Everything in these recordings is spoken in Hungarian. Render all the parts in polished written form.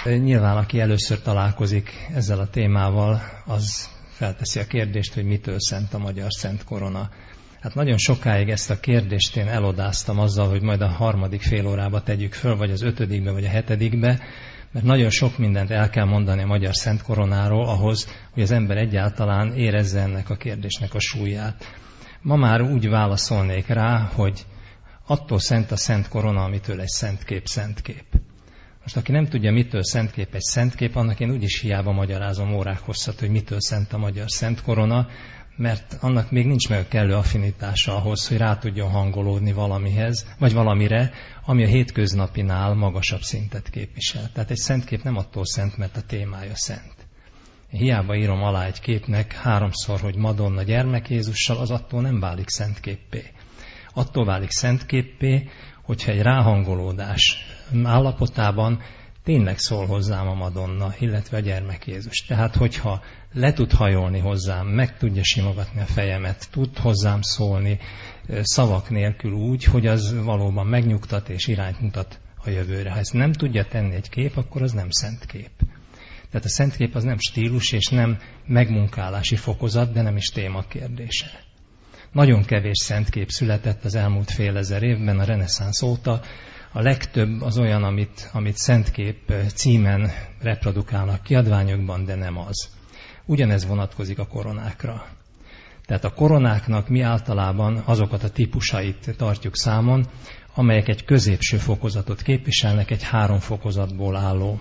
Nyilván, aki először találkozik ezzel a témával, az felteszi a kérdést, hogy mitől szent a magyar Szent Korona. Hát nagyon sokáig ezt a kérdést én elodáztam azzal, hogy majd a harmadik fél órába tegyük föl, vagy az 5. vagy a 7. Mert nagyon sok mindent el kell mondani a magyar Szent Koronáról ahhoz, hogy az ember egyáltalán érezze ennek a kérdésnek a súlyát. Ma már úgy válaszolnék rá, hogy attól szent a Szent Korona, amitől egy szentkép szentkép. Most aki nem tudja, mitől szentkép egy szentkép, annak én úgyis hiába magyarázom órák hosszat, hogy mitől szent a magyar Szent Korona, mert annak még nincs meg a kellő affinitása ahhoz, hogy rá tudjon hangolódni valamihez, vagy valamire, ami a hétköznapinál magasabb szintet képvisel. Tehát egy szentkép nem attól szent, mert a témája szent. Hiába írom alá egy képnek 3-szor, hogy Madonna gyermek Jézussal, az attól nem válik szentképpé. Attól válik szentképpé, hogyha egy ráhangolódás állapotában tényleg szól hozzám a Madonna, illetve a gyermek Jézus. Tehát, hogyha le tud hajolni hozzám, meg tudja simogatni a fejemet, tud hozzám szólni szavak nélkül úgy, hogy az valóban megnyugtat és irányt mutat a jövőre. Ha ezt nem tudja tenni egy kép, akkor az nem szent kép. Tehát a szent kép az nem stílus és nem megmunkálási fokozat, de nem is téma kérdése. Nagyon kevés szent kép született az elmúlt fél ezer évben, a reneszánsz óta. A legtöbb az olyan, amit szentkép címen reprodukálnak kiadványokban, de nem az. Ugyanez vonatkozik a koronákra. Tehát a koronáknak mi általában azokat a típusait tartjuk számon, amelyek egy középső fokozatot képviselnek egy 3 fokozatból álló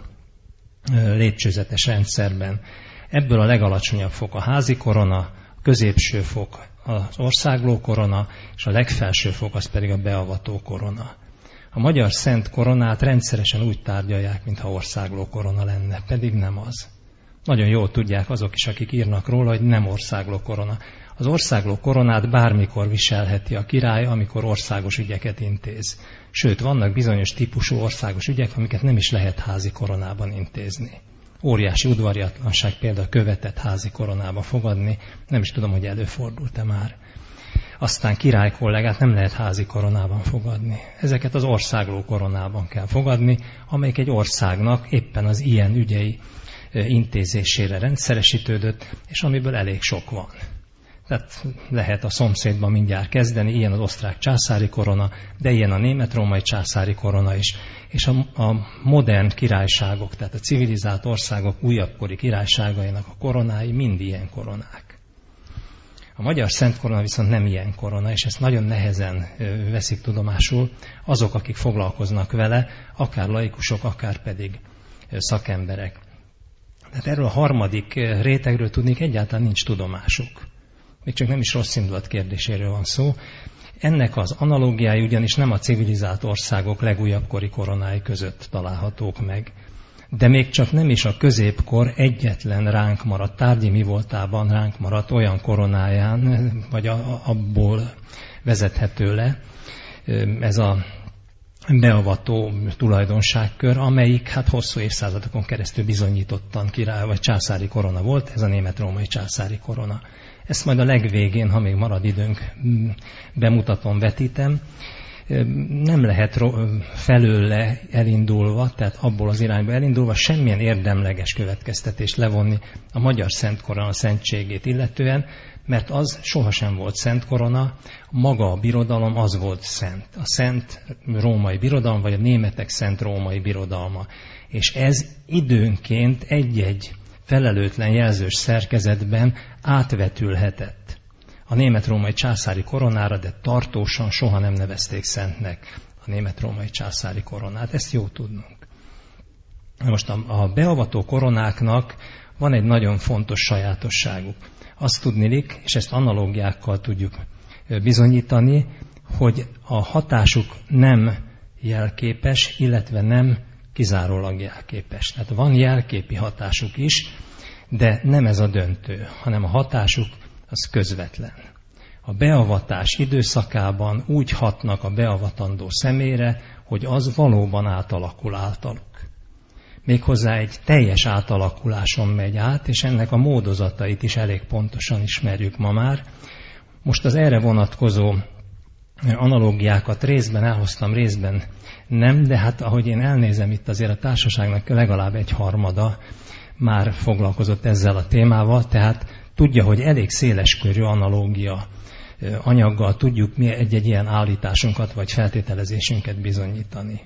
lépcsőzetes rendszerben. Ebből a legalacsonyabb fok a házi korona, a középső fok az országló korona, és a legfelső fok az pedig a beavató korona. A magyar Szent Koronát rendszeresen úgy tárgyalják, mintha országló korona lenne, pedig nem az. Nagyon jól tudják azok is, akik írnak róla, hogy nem országló korona. Az országló koronát bármikor viselheti a király, amikor országos ügyeket intéz. Sőt, vannak bizonyos típusú országos ügyek, amiket nem is lehet házi koronában intézni. Óriási udvariatlanság például követett házi koronába fogadni, nem is tudom, hogy előfordult-e már. Aztán király kollégát nem lehet házi koronában fogadni. Ezeket az országló koronában kell fogadni, amelyik egy országnak éppen az ilyen ügyei intézésére rendszeresítődött, és amiből elég sok van. Tehát lehet a szomszédban mindjárt kezdeni, ilyen az osztrák császári korona, de ilyen a német-római császári korona is. És a modern királyságok, tehát a civilizált országok újabbkori királyságainak a koronái mind ilyen koronák. A magyar Szent Korona viszont nem ilyen korona, és ezt nagyon nehezen veszik tudomásul azok, akik foglalkoznak vele, akár laikusok, akár pedig szakemberek. Tehát erről a harmadik rétegről tudnék egyáltalán nincs tudomásuk. Még csak nem is rossz indulat kérdéséről van szó. Ennek az analógiái ugyanis nem a civilizált országok legújabbkori koronái között találhatók meg. De még csak nem is a középkor egyetlen ránk maradt, tárgyi mi voltában ránk maradt olyan koronáján, vagy abból vezethető le ez a beavató tulajdonságkör, amelyik hát hosszú évszázadokon keresztül bizonyítottan király vagy császári korona volt, ez a német-római császári korona. Ezt majd a legvégén, ha még marad időnk, bemutatom, vetítem. Nem lehet felőle elindulva, tehát abból az irányba elindulva semmilyen érdemleges következtetést levonni a magyar Szent Korona szentségét illetően, mert az sohasem volt Szent Korona, maga a birodalom az volt szent. A Szent Római Birodalom, vagy a németek Szent Római Birodalma. És ez időnként egy-egy felelőtlen jelzős szerkezetben átvetülhetett a német-római császári koronára, de tartósan soha nem nevezték szentnek a német-római császári koronát. Ezt jó tudnunk. Most a beavató koronáknak van egy nagyon fontos sajátosságuk. Azt tudnilik, és ezt analógiákkal tudjuk bizonyítani, hogy a hatásuk nem jelképes, illetve nem kizárólag jelképes. Tehát van jelképi hatásuk is, de nem ez a döntő, hanem a hatásuk az közvetlen. A beavatás időszakában úgy hatnak a beavatandó személyre, hogy az valóban átalakul általuk. Méghozzá egy teljes átalakuláson megy át, és ennek a módozatait is elég pontosan ismerjük ma már. Most az erre vonatkozó analógiákat részben elhoztam, részben nem, de hát ahogy én elnézem, itt azért a társaságnak legalább 1/3 már foglalkozott ezzel a témával, tehát tudja, hogy elég széleskörű analógia anyaggal tudjuk mi egy-egy ilyen állításunkat vagy feltételezésünket bizonyítani.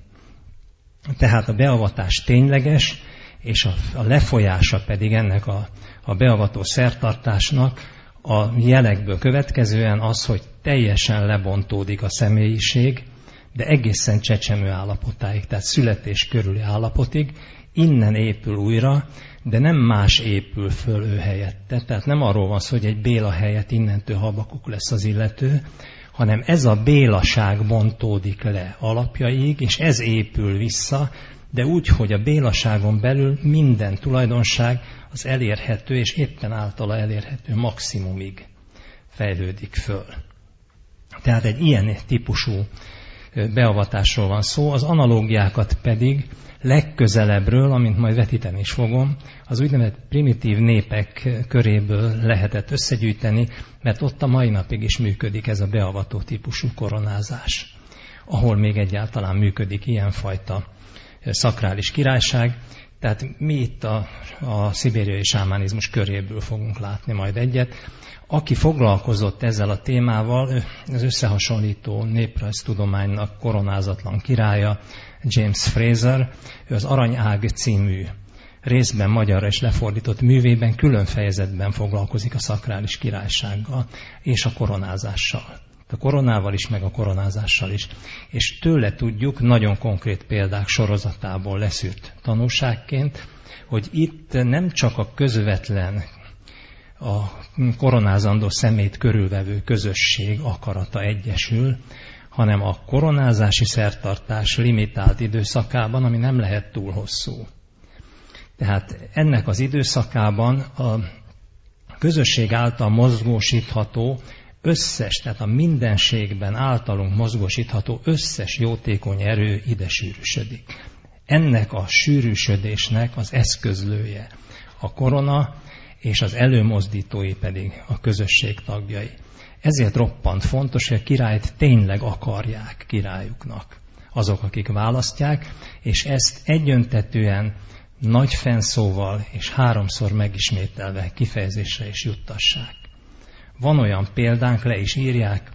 Tehát a beavatás tényleges, és a lefolyása pedig ennek a beavató szertartásnak a jelekből következően az, hogy teljesen lebontódik a személyiség, de egészen csecsemő állapotáig, tehát születés körüli állapotig, innen épül újra, de nem más épül föl ő helyette. Tehát nem arról van szó, hogy egy Béla helyett innentől Habakuk lesz az illető, hanem ez a bélaság bontódik le alapjaig, és ez épül vissza, de úgy, hogy a bélaságon belül minden tulajdonság az elérhető, és éppen általa elérhető maximumig fejlődik föl. Tehát egy ilyen típusú beavatásról van szó, az analógiákat pedig legközelebbről, amint majd vetíteni is fogom, az úgynevezett primitív népek köréből lehetett összegyűjteni, mert ott a mai napig is működik ez a beavató típusú koronázás, ahol még egyáltalán működik ilyenfajta szakrális királyság. Tehát mi itt a szibériai sámánizmus köréből fogunk látni majd egyet. Aki foglalkozott ezzel a témával, az összehasonlító néprajztudománynak koronázatlan királya, James Fraser, ő az Aranyág című részben magyarra is lefordított művében külön fejezetben foglalkozik a szakrális királysággal és a koronázással. A koronával is, meg a koronázással is. És tőle tudjuk, nagyon konkrét példák sorozatából leszűrt tanúságként, hogy itt nem csak a közvetlen, a koronázandó személyt körülvevő közösség akarata egyesül, hanem a koronázási szertartás limitált időszakában, ami nem lehet túl hosszú. Tehát ennek az időszakában a közösség által mozgósítható összes, tehát a mindenségben általunk mozgósítható összes jótékony erő ide sűrűsödik. Ennek a sűrűsödésnek az eszközlője a korona, és az előmozdítói pedig a közösség tagjai. Ezért roppant fontos, hogy a királyt tényleg akarják királyuknak azok, akik választják, és ezt egyöntetűen nagy fennszóval és 3-szor megismételve kifejezésre is juttassák. Van olyan példánk, le is írják,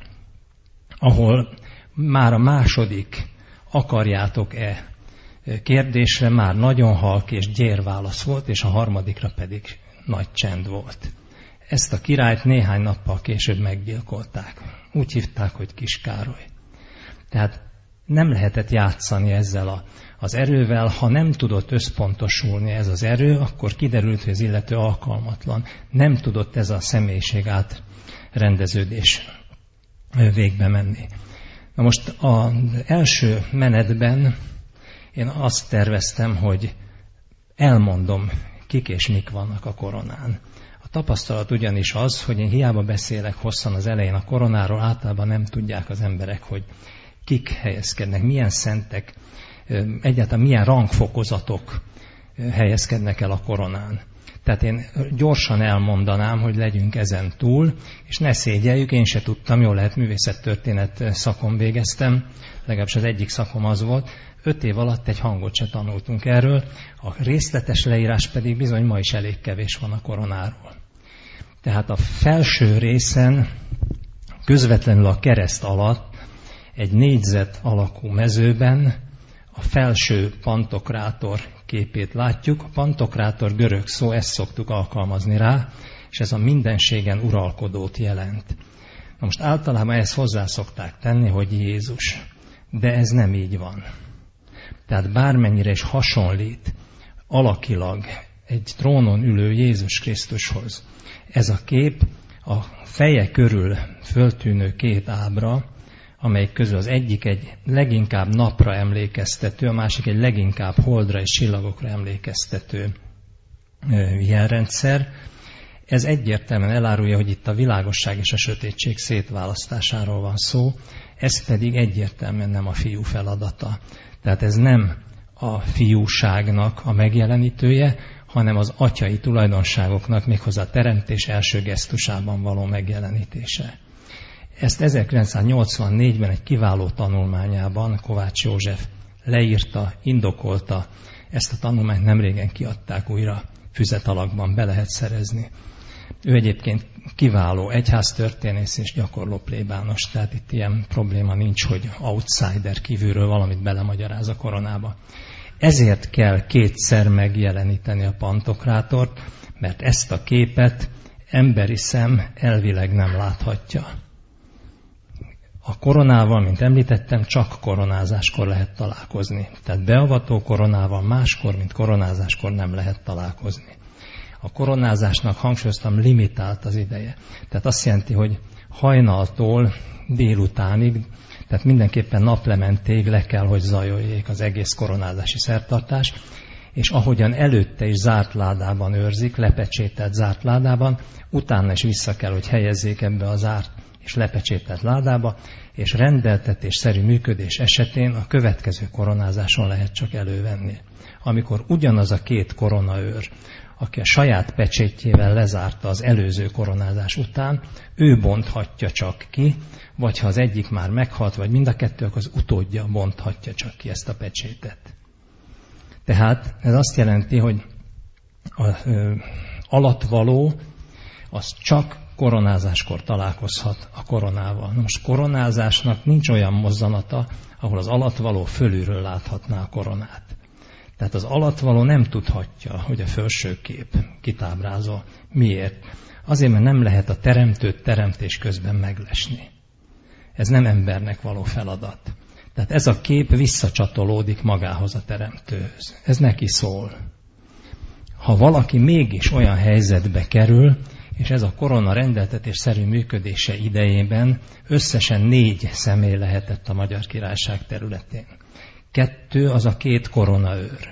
ahol már a második akarjátok-e kérdésre már nagyon halk és gyér válasz volt, és a harmadikra pedig nagy csend volt. Ezt a királyt néhány nappal később meggyilkolták. Úgy hívták, hogy Kis Károly. Tehát nem lehetett játszani ezzel az erővel. Ha nem tudott összpontosulni ez az erő, akkor kiderült, hogy az illető alkalmatlan. Nem tudott ez a személyiség átrendeződés végbe menni. Na most az első menetben én azt terveztem, hogy elmondom, kik és mik vannak a koronán. A tapasztalat ugyanis az, hogy én hiába beszélek hosszan az elején a koronáról, általában nem tudják az emberek, hogy kik helyezkednek, milyen szentek, egyáltalán milyen rangfokozatok helyezkednek el a koronán. Tehát én gyorsan elmondanám, hogy legyünk ezen túl, és ne szégyeljük, én se tudtam, jól lehet, művészettörténet szakon végeztem, legalábbis az egyik szakom az volt, 5 év alatt egy hangot se tanultunk erről, a részletes leírás pedig bizony ma is elég kevés van a koronáról. Tehát a felső részen közvetlenül a kereszt alatt egy négyzet alakú mezőben a felső pantokrátor képét látjuk. A pantokrátor görög szó, ezt szoktuk alkalmazni rá, és ez a mindenségen uralkodót jelent. Na most általában ezt hozzá szokták tenni, hogy Jézus. De ez nem így van. Tehát bármennyire is hasonlít alakilag egy trónon ülő Jézus Krisztushoz, ez a kép a feje körül föltűnő 2 ábra, amelyik közül az egyik egy leginkább napra emlékeztető, a másik egy leginkább holdra és csillagokra emlékeztető jelrendszer. Ez egyértelműen elárulja, hogy itt a világosság és a sötétség szétválasztásáról van szó, ez pedig egyértelműen nem a fiú feladata. Tehát ez nem a fiúságnak a megjelenítője, hanem az atyai tulajdonságoknak, méghozzá a teremtés első gesztusában való megjelenítése. Ezt 1984-ben egy kiváló tanulmányában Kovács József leírta, indokolta. Ezt a tanulmányt nemrégen kiadták újra, füzetalakban be lehet szerezni. Ő egyébként kiváló egyháztörténész és gyakorló plébános, tehát itt ilyen probléma nincs, hogy outsider kívülről valamit belemagyaráz a koronába. Ezért kell kétszer megjeleníteni a pantokrátort, mert ezt a képet emberi szem elvileg nem láthatja. A koronával, mint említettem, csak koronázáskor lehet találkozni. Tehát beavató koronával máskor, mint koronázáskor nem lehet találkozni. A koronázásnak, hangsúlyoztam, limitált az ideje. Tehát azt jelenti, hogy hajnaltól délutánig, tehát mindenképpen naplementéig le kell, hogy zajoljék az egész koronázási szertartás, és ahogyan előtte is zárt ládában őrzik, lepecsételt zárt ládában, utána is vissza kell, hogy helyezzék ebbe a zárt és lepecsételt ládába, és rendeltetésszerű működés esetén a következő koronázáson lehet csak elővenni. Amikor ugyanaz a két koronaőr, aki a saját pecsétjével lezárta az előző koronázás után, ő bonthatja csak ki, vagy ha az egyik már meghalt, vagy mind a kettő, akkor az utódja bonthatja csak ki ezt a pecsétet. Tehát ez azt jelenti, hogy az alatvaló az csak koronázáskor találkozhat a koronával. Na most koronázásnak nincs olyan mozzanata, ahol az alatvaló fölülről láthatná a koronát. Tehát az alatvaló nem tudhatja, hogy a felső kép kitábrázol. Miért? Azért, mert nem lehet a teremtőt teremtés közben meglesni. Ez nem embernek való feladat. Tehát ez a kép visszacsatolódik magához a teremtőhöz. Ez neki szól. Ha valaki mégis olyan helyzetbe kerül, és ez a korona rendeltetésszerű működése idejében összesen 4 személy lehetett a Magyar Királyság területén. 2 az a 2 koronaőr.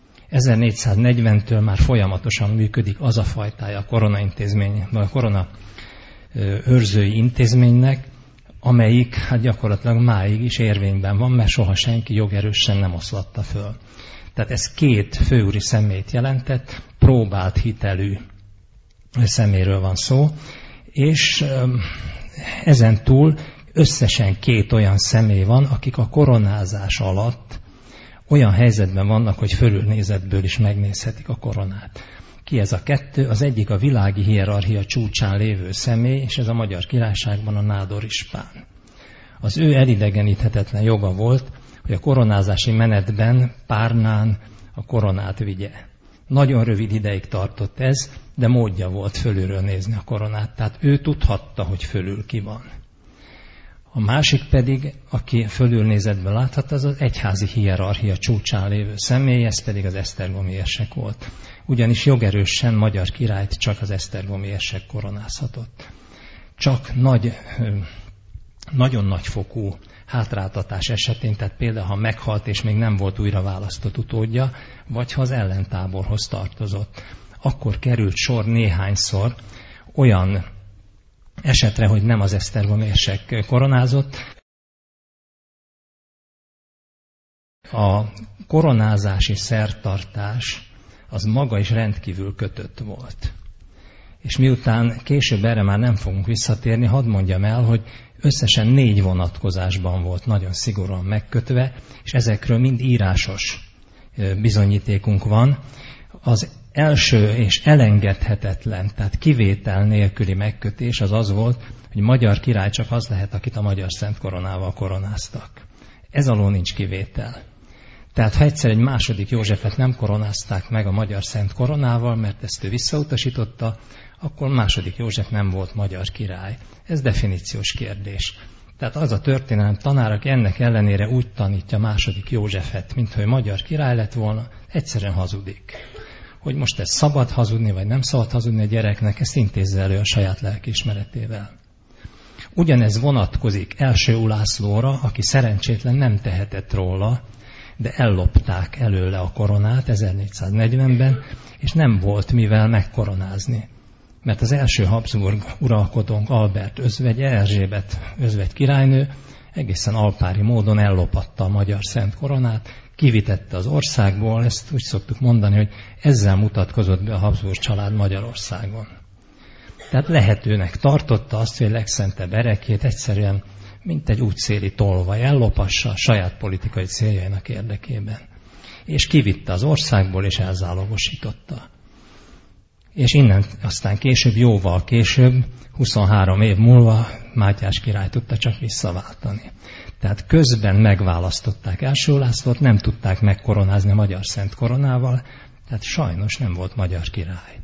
1440-től már folyamatosan működik az a fajtája a koronaintézmény, vagy a korona őrzői intézménynek, amelyik hát gyakorlatilag máig is érvényben van, mert soha senki jogerősen nem oszlatta föl. Tehát ez 2 főúri személyt jelentett, próbált hitelű személyről van szó, és ezen túl összesen 2 olyan személy van, akik a koronázás alatt olyan helyzetben vannak, hogy fölülnézetből is megnézhetik a koronát. Ki ez a 2? Az egyik a világi hierarchia csúcsán lévő személy, és ez a Magyar Királyságban a Nádor Ispán. Az ő elidegeníthetetlen joga volt, hogy a koronázási menetben párnán a koronát vigye. Nagyon rövid ideig tartott ez, de módja volt fölülről nézni a koronát, tehát ő tudhatta, hogy fölül ki van. A másik pedig, aki fölülnézetből láthatta, az az egyházi hierarchia csúcsán lévő személy, ez pedig az esztergomi érsek volt. Ugyanis jogerősen magyar királyt csak az esztergomi érsek koronázhatott. Csak nagyon nagyfokú hátráltatás esetén, tehát például ha meghalt és még nem volt újra választott utódja, vagy ha az ellentáborhoz tartozott, akkor került sor néhányszor olyan esetre, hogy nem az esztergomi érsek koronázott. A koronázási szertartás az maga is rendkívül kötött volt. És miután később erre már nem fogunk visszatérni, hadd mondjam el, hogy összesen 4 vonatkozásban volt nagyon szigorúan megkötve, és ezekről mind írásos bizonyítékunk van. Az első és elengedhetetlen, tehát kivétel nélküli megkötés az az volt, hogy magyar király csak az lehet, akit a magyar szent koronával koronáztak. Ez alól nincs kivétel. Tehát ha egyszer egy második Józsefet nem koronázták meg a magyar szent koronával, mert ezt ő visszautasította, akkor második József nem volt magyar király. Ez definíciós kérdés. Tehát az a történelem tanár, aki ennek ellenére úgy tanítja második Józsefet, mintha ő magyar király lett volna, egyszerűen hazudik. Hogy most ez szabad hazudni, vagy nem szabad hazudni a gyereknek, ezt intézze elő a saját lelkiismeretével. Ugyanez vonatkozik első Ulászlóra, aki szerencsétlen nem tehetett róla, de ellopták előle a koronát 1440-ben, és nem volt mivel megkoronázni. Mert az első Habsburg uralkodónk Albert özvegye, Erzsébet özvegy királynő egészen alpári módon ellopatta a magyar szent koronát, kivitette az országból, ezt úgy szoktuk mondani, hogy ezzel mutatkozott be a Habsburg család Magyarországon. Tehát lehetőnek tartotta azt, hogy a legszentebb ereklyét egyszerűen, mint egy útszéli tolvaj ellopassa a saját politikai céljainak érdekében. És kivitte az országból, és elzálogosította. És innen aztán később, jóval később, 23 év múlva Mátyás király tudta csak visszaváltani. Tehát közben megválasztották első Lászlót, nem tudták megkoronázni a magyar szent koronával, tehát sajnos nem volt magyar király.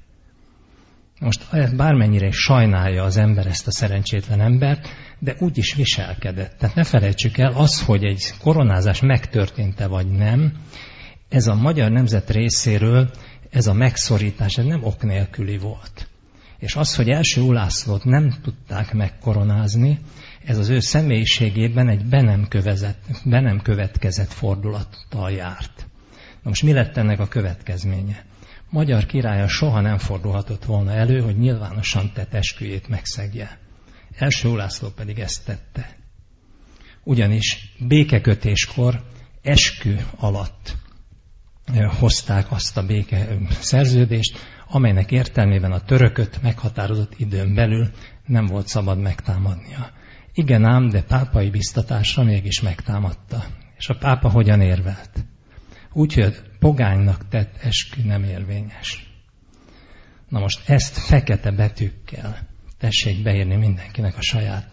Most bármennyire is sajnálja az ember ezt a szerencsétlen embert, de úgy is viselkedett. Tehát ne felejtsük el, az, hogy egy koronázás megtörtént-e vagy nem, ez a magyar nemzet részéről, ez a megszorítás, ez nem ok nélküli volt. És az, hogy első Ulászlót nem tudták megkoronázni, ez az ő személyiségében egy be nem következett fordulattal járt. Na most mi lett ennek a következménye? Magyar királya soha nem fordulhatott volna elő, hogy nyilvánosan tett esküjét megszegje. Első Ulászló pedig ezt tette. Ugyanis békekötéskor eskü alatt hozták azt a béke szerződést, amelynek értelmében a törököt meghatározott időn belül nem volt szabad megtámadnia. Igen ám, de pápai biztatásra mégis megtámadta. És a pápa hogyan érvelt? Úgyhogy pogánynak tett eskü nem érvényes. Na most ezt fekete betűkkel tessék beírni mindenkinek a saját.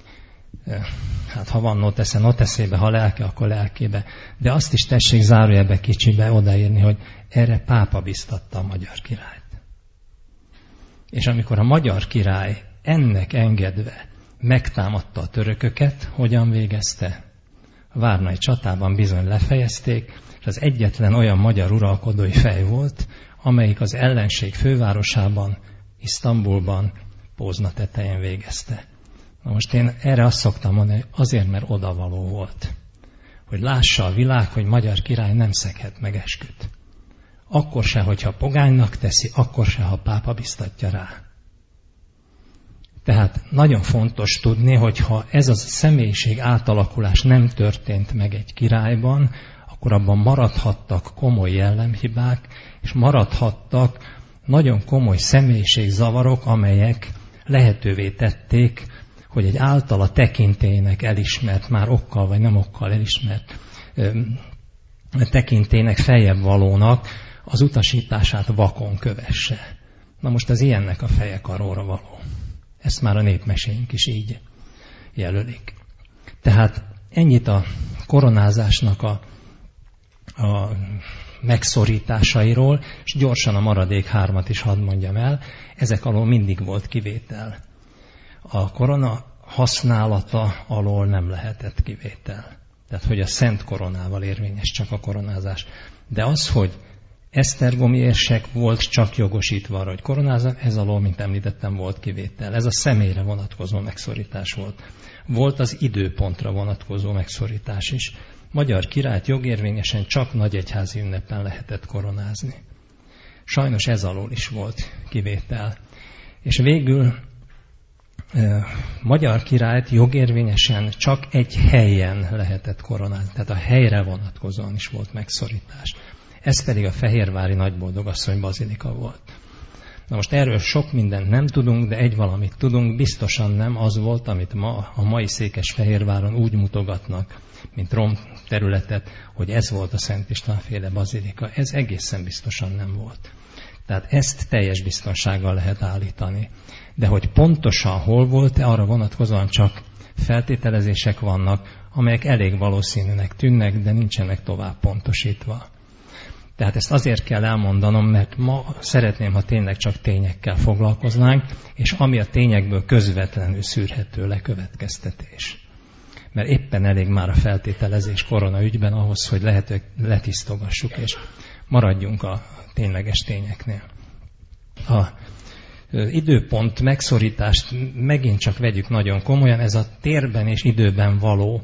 Hát ha van notesze, noteszébe, ha lelke, akkor lelkébe. De azt is tessék zárójelbe kicsibe odaírni, hogy erre pápa biztatta a magyar királyt. És amikor a magyar király ennek engedve megtámadta a törököket, hogyan végezte? A várnai csatában bizony lefejezték, és az egyetlen olyan magyar uralkodói fej volt, amelyik az ellenség fővárosában, Isztambulban, Pózna tetején végezte. Na most én erre azt szoktam mondani, hogy azért, mert odavaló volt. Hogy lássa a világ, hogy magyar király nem szeghet meg esküt. Akkor se, hogyha pogánynak teszi, akkor se, ha pápa biztatja rá. Tehát nagyon fontos tudni, hogy ha ez a személyiség átalakulás nem történt meg egy királyban, akkor abban maradhattak komoly jellemhibák, és maradhattak nagyon komoly személyiségzavarok, amelyek lehetővé tették, hogy egy általa tekintélynek elismert, már okkal vagy nem okkal elismert tekintélynek feljebb valónak az utasítását vakon kövesse. Na most az ilyennek a feje karóra való. Ezt már a népmeséink is így jelölik. Tehát ennyit a koronázásnak a megszorításairól, és gyorsan a maradék 3 is hadd mondjam el. Ezek alól mindig volt kivétel. A korona használata alól nem lehetett kivétel. Tehát, hogy a szent koronával érvényes csak a koronázás. De az, hogy esztergomi érsek volt csak jogosítva arra, hogy koronázzak, ez alól, mint említettem, volt kivétel. Ez a személyre vonatkozó megszorítás volt. Volt az időpontra vonatkozó megszorítás is. Magyar királyt jogérvényesen csak nagyegyházi ünnepen lehetett koronázni. Sajnos ez alól is volt kivétel. És végül magyar királyt jogérvényesen csak egy helyen lehetett koronázni. Tehát a helyre vonatkozóan is volt megszorítás. Ez pedig a fehérvári nagyboldogasszony bazilika volt. Na most erről sok mindent nem tudunk, de egy valamit tudunk, biztosan nem az volt, amit ma a mai Székesfehérváron úgy mutogatnak, mint rom területet, hogy ez volt a Szent István-féle bazilika. Ez egészen biztosan nem volt. Tehát ezt teljes biztonsággal lehet állítani. De hogy pontosan hol volt, arra vonatkozóan csak feltételezések vannak, amelyek elég valószínűnek tűnnek, de nincsenek tovább pontosítva. Tehát ezt azért kell elmondanom, mert ma szeretném, ha tényleg csak tényekkel foglalkoznánk, és ami a tényekből közvetlenül szűrhető le következtetés. Mert éppen elég már a feltételezés korona ügyben ahhoz, hogy lehetőleg letisztogassuk, és maradjunk a tényleges tényeknél. A időpont megszorítást megint csak vegyük nagyon komolyan, ez a térben és időben való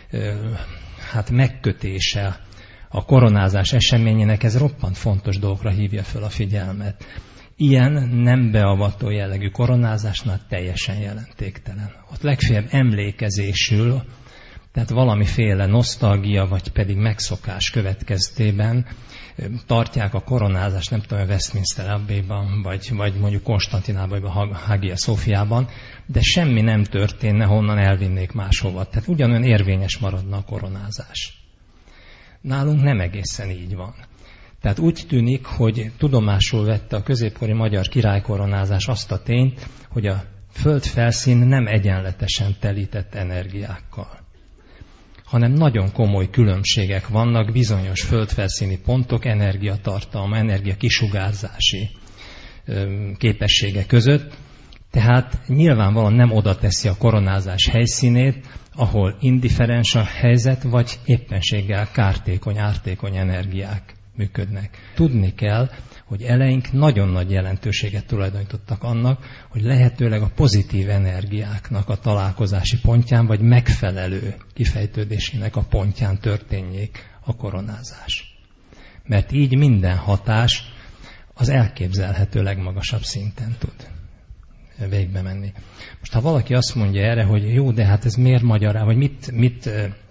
megkötése a koronázás eseményének, ez roppant fontos dolgokra hívja fel a figyelmet. Ilyen nem beavató jellegű koronázásnál teljesen jelentéktelen. Ott legfeljebb emlékezésül Tehát valamiféle nosztalgia, vagy pedig megszokás következtében tartják a koronázást, nem tudom, a Westminster Abbey-ban, vagy mondjuk Konstantinában, vagy a Hagia Sophiában, de semmi nem történne, honnan elvinnék máshova. Tehát ugyanolyan érvényes maradna a koronázás. Nálunk nem egészen így van. Tehát úgy tűnik, hogy tudomásul vette a középkori magyar királykoronázás azt a tényt, hogy a föld felszín nem egyenletesen telített energiákkal, hanem nagyon komoly különbségek vannak bizonyos földfelszíni pontok energiatartalma, energiakisugárzási képessége között. Tehát nyilvánvalóan nem oda teszi a koronázás helyszínét, ahol indifferens a helyzet, vagy éppenséggel kártékony, ártékony energiák működnek. Tudni kell, hogy eleink nagyon nagy jelentőséget tulajdonítottak annak, hogy lehetőleg a pozitív energiáknak a találkozási pontján, vagy megfelelő kifejtődésének a pontján történjék a koronázás. Mert így minden hatás az elképzelhető legmagasabb szinten tud végbe menni. Most ha valaki azt mondja erre, hogy jó, de hát ez miért magyarán, vagy mit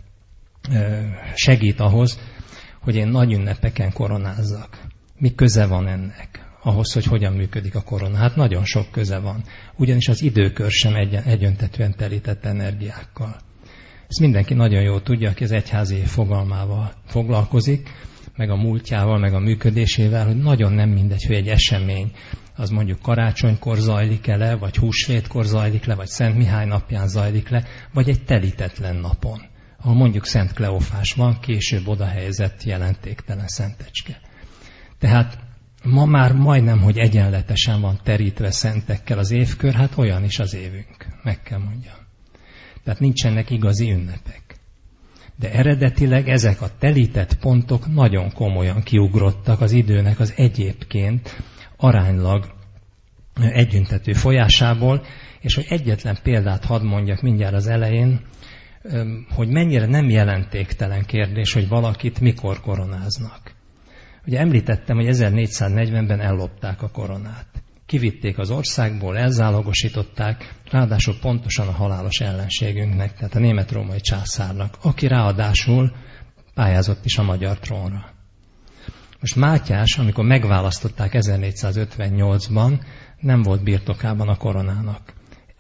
segít ahhoz, hogy én nagy ünnepeken koronázzak? Mi köze van ennek ahhoz, hogy hogyan működik a korona? Hát nagyon sok köze van. Ugyanis az időkör sem egyöntetően telített energiákkal. Ezt mindenki nagyon jól tudja, aki az egyházi fogalmával foglalkozik, meg a múltjával, meg a működésével, hogy nagyon nem mindegy, hogy egy esemény az mondjuk karácsonykor zajlik-e le, vagy húsvétkor zajlik le, vagy Szent Mihály napján zajlik le, vagy egy telítetlen napon, ahol mondjuk Szent Kleofás van, később odahelyezett jelentéktelen szentecske. Tehát ma már majdnem, hogy egyenletesen van terítve szentekkel az évkör, hát olyan is az évünk, meg kell mondjam. Tehát nincsenek igazi ünnepek. De eredetileg ezek a telített pontok nagyon komolyan kiugrottak az időnek az egyébként aránylag együntető folyásából, és hogy egyetlen példát hadd mondjak mindjárt az elején, hogy mennyire nem jelentéktelen kérdés, hogy valakit mikor koronáznak. Ugye említettem, hogy 1440-ben ellopták a koronát. Kivitték az országból, elzálogosították, ráadásul pontosan a halálos ellenségünknek, tehát a német-római császárnak, aki ráadásul pályázott is a magyar trónra. Most Mátyás, amikor megválasztották 1458-ban, nem volt birtokában a koronának.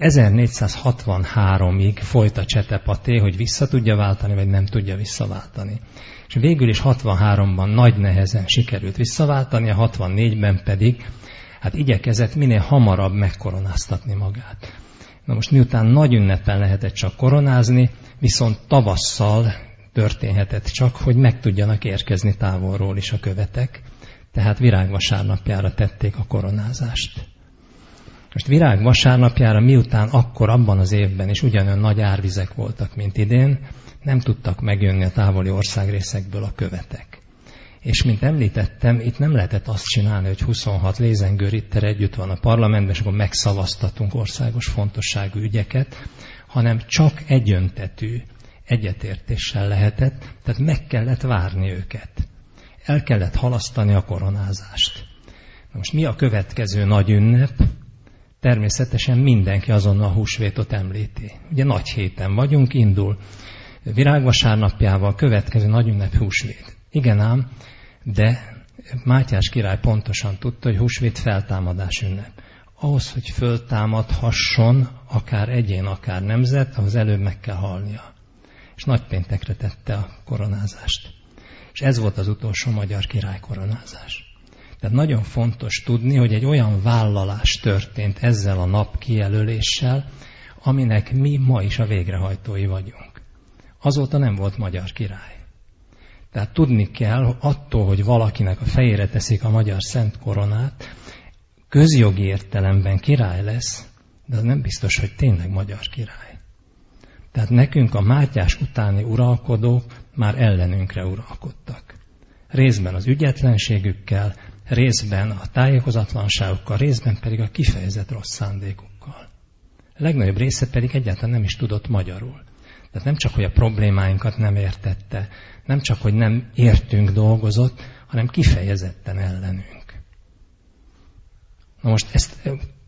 1463-ig folyt a csetepaté, hogy vissza tudja váltani, vagy nem tudja visszaváltani. És végül is 63-ban nagy nehezen sikerült visszaváltani, a 64-ben pedig hát igyekezett minél hamarabb megkoronáztatni magát. Na most miután nagy ünnepen lehetett csak koronázni, viszont tavasszal történhetett csak, hogy meg tudjanak érkezni távolról is a követek, tehát virágvasárnapjára tették a koronázást. Most virágvasárnapjára, miután akkor abban az évben is ugyanolyan nagy árvizek voltak, mint idén, nem tudtak megjönni a távoli országrészekből a követek. És mint említettem, itt nem lehetett azt csinálni, hogy 26 lézengő ritter együtt van a parlamentben, és akkor megszavaztatunk országos fontosságú ügyeket, hanem csak egyöntetű egyetértéssel lehetett, tehát meg kellett várni őket. El kellett halasztani a koronázást. Na most mi a következő nagy ünnep? Természetesen mindenki azonnal a húsvétot említi. Ugye nagy héten vagyunk, indul virágvasárnapjával, következő nagy ünnep húsvét. Igen ám, de Mátyás király pontosan tudta, hogy húsvét feltámadás ünnep. Ahhoz, hogy föltámadhasson akár egyén, akár nemzet, ahhoz előbb meg kell halnia. És nagypéntekre tette a koronázást. És ez volt az utolsó magyar király koronázás. Tehát nagyon fontos tudni, hogy egy olyan vállalás történt ezzel a nap kijelöléssel, aminek mi ma is a végrehajtói vagyunk. Azóta nem volt magyar király. Tehát tudni kell, hogy attól, hogy valakinek a fejére teszik a magyar szent koronát, közjogi értelemben király lesz, de az nem biztos, hogy tényleg magyar király. Tehát nekünk a Mátyás utáni uralkodók már ellenünkre uralkodtak. Részben az ügyetlenségükkel, részben a tájékozatlanságukkal, részben pedig a kifejezett rossz szándékukkal. A legnagyobb része pedig egyáltalán nem is tudott magyarul. Tehát nem csak, hogy a problémáinkat nem értette, nem csak, hogy nem értünk dolgozott, hanem kifejezetten ellenünk. Na most ezt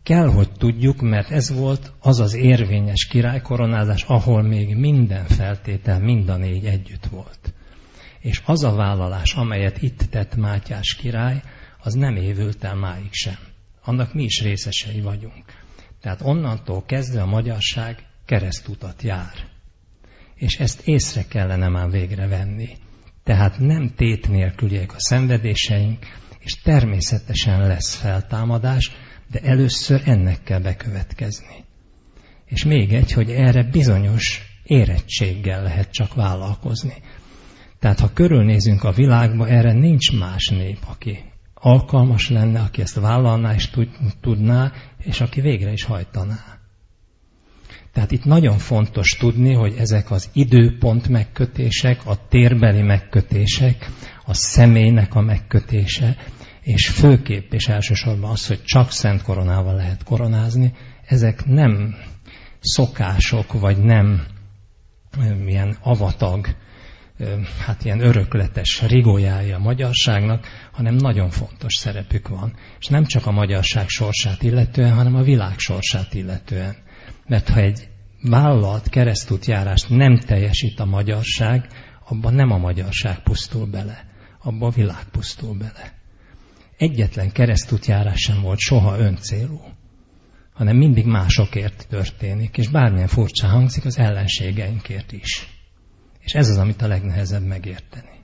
Kell, hogy tudjuk, mert ez volt az az érvényes királykoronázás, ahol még minden feltétel, mind a 4 együtt volt. És az a vállalás, amelyet itt tett Mátyás király, az nem évült el máig sem. Annak mi is részesei vagyunk. Tehát onnantól kezdve a magyarság keresztutat jár. És ezt észre kellene már végre venni. Tehát nem tét nélküliek a szenvedéseink, és természetesen lesz feltámadás, de először ennek kell bekövetkezni. És még egy, hogy erre bizonyos érettséggel lehet csak vállalkozni. Tehát ha körülnézünk a világba, erre nincs más nép, aki alkalmas lenne, aki ezt vállalná és tudná, és aki végre is hajtaná. Tehát itt nagyon fontos tudni, hogy ezek az időpont megkötések, a térbeli megkötések, a személynek a megkötése, és főképp és elsősorban az, hogy csak szent koronával lehet koronázni, ezek nem szokások, vagy nem ilyen avatag, hát ilyen örökletes rigójája a magyarságnak, hanem nagyon fontos szerepük van. És nem csak a magyarság sorsát illetően, hanem a világ sorsát illetően. Mert ha egy vállalt keresztútjárást nem teljesít a magyarság, abban nem a magyarság pusztul bele, abban a világ pusztul bele. Egyetlen keresztútjárás sem volt soha öncélú, hanem mindig másokért történik, és bármilyen furcsa hangzik, az ellenségeinkért is. És ez az, amit a legnehezebb megérteni.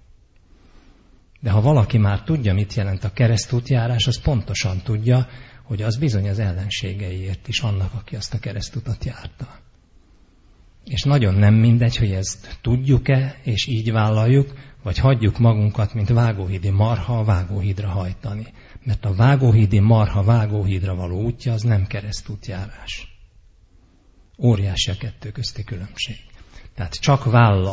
De ha valaki már tudja, mit jelent a keresztútjárás, az pontosan tudja, hogy az bizony az ellenségeiért is annak, aki azt a keresztutat járta. És nagyon nem mindegy, hogy ezt tudjuk-e, és így vállaljuk, vagy hagyjuk magunkat, mint vágóhídi marha a vágóhídra hajtani. Mert a vágóhídi marha vágóhídra való útja az nem keresztútjárás. Óriási a kettő közti különbség. Tehát csak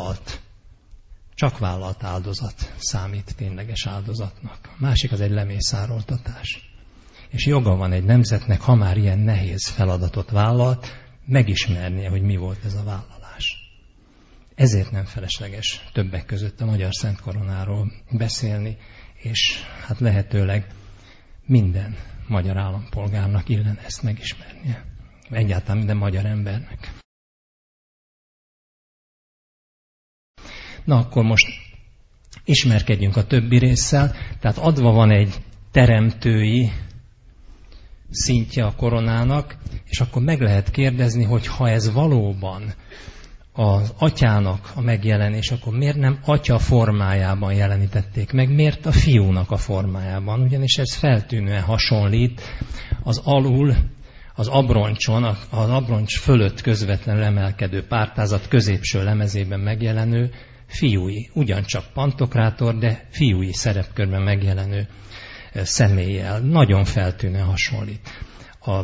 vállalt áldozat számít tényleges áldozatnak. A másik az egy lemészároltatás. És joga van egy nemzetnek, ha már ilyen nehéz feladatot vállalt, megismernie, hogy mi volt ez a vállalás. Ezért nem felesleges többek között a Magyar Szent Koronáról beszélni, és hát lehetőleg minden magyar állampolgárnak illene ezt megismernie. Egyáltalán minden magyar embernek. Na akkor most ismerkedjünk a többi résszel. Tehát adva van egy teremtői szintje a koronának, és akkor meg lehet kérdezni, hogy ha ez valóban az atyának a megjelenés, akkor miért nem atya formájában jelenítették meg, miért a fiúnak a formájában? Ugyanis ez feltűnően hasonlít az alul, az abroncson, az abroncs fölött közvetlenül emelkedő pártázat középső lemezében megjelenő fiúi, ugyancsak Pantokrátor, de fiúi szerepkörben megjelenő személlyel. Nagyon feltűnően hasonlít. A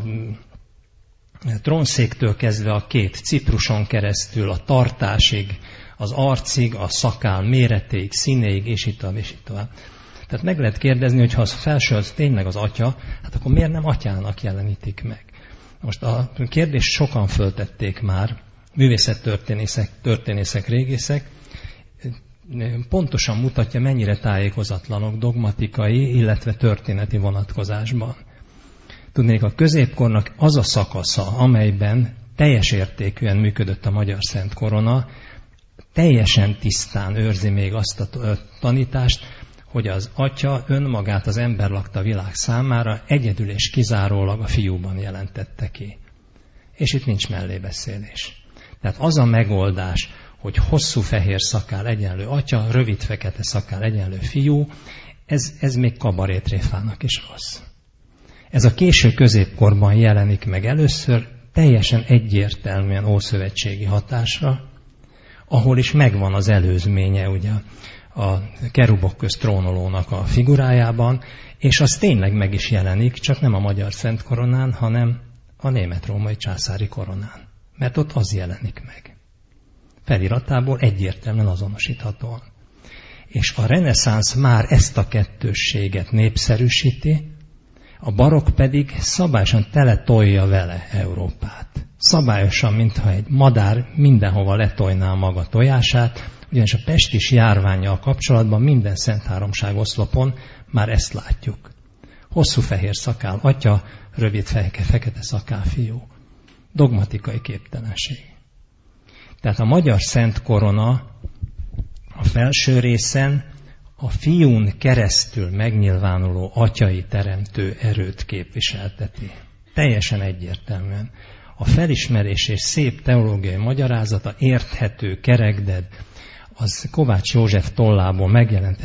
trónszéktől kezdve a 2 Cipruson keresztül, a tartásig, az arcig, a szakál méretéig, színéig, és itt tovább, és itt tovább. Tehát meg lehet kérdezni, hogy ha az felső az tényleg az atya, hát akkor miért nem atyának jelenítik meg? Most a kérdést sokan föltették már, művészettörténészek, régészek, pontosan mutatja, mennyire tájékozatlanok dogmatikai, illetve történeti vonatkozásban. Tudnék, a középkornak az a szakasza, amelyben teljes értékűen működött a Magyar Szent Korona, teljesen tisztán őrzi még azt a tanítást, hogy az atya önmagát az ember lakta világ számára egyedül és kizárólag a fiúban jelentette ki. És itt nincs mellébeszélés. Tehát az a megoldás, hogy hosszú fehér szakál egyenlő atya, rövid fekete szakál egyenlő fiú, ez még kabarétréfának is rossz. Ez a késő középkorban jelenik meg először, teljesen egyértelműen ószövetségi hatásra, ahol is megvan az előzménye ugye a kerubok közt trónolónak a figurájában, és az tényleg meg is jelenik, csak nem a Magyar Szent Koronán, hanem a német-római császári koronán. Mert ott az jelenik meg. Feliratából egyértelműen azonosíthatóan. És a reneszánsz már ezt a kettősséget népszerűsíti, a barokk pedig szabályosan teletolja vele Európát. Szabályosan, mintha egy madár mindenhova letolná maga tojását, ugyanis a pestis járvánnyal kapcsolatban minden Szentháromság oszlopon már ezt látjuk. Hosszú fehér szakál atya, rövid fekete szakál fiú. Dogmatikai képtelenség. Tehát a magyar Szent Korona a felső részen a fiún keresztül megnyilvánuló atyai teremtő erőt képviselteti. Teljesen egyértelműen. A felismerés és szép teológiai magyarázata érthető, kerekded, az Kovács József tollából megjelent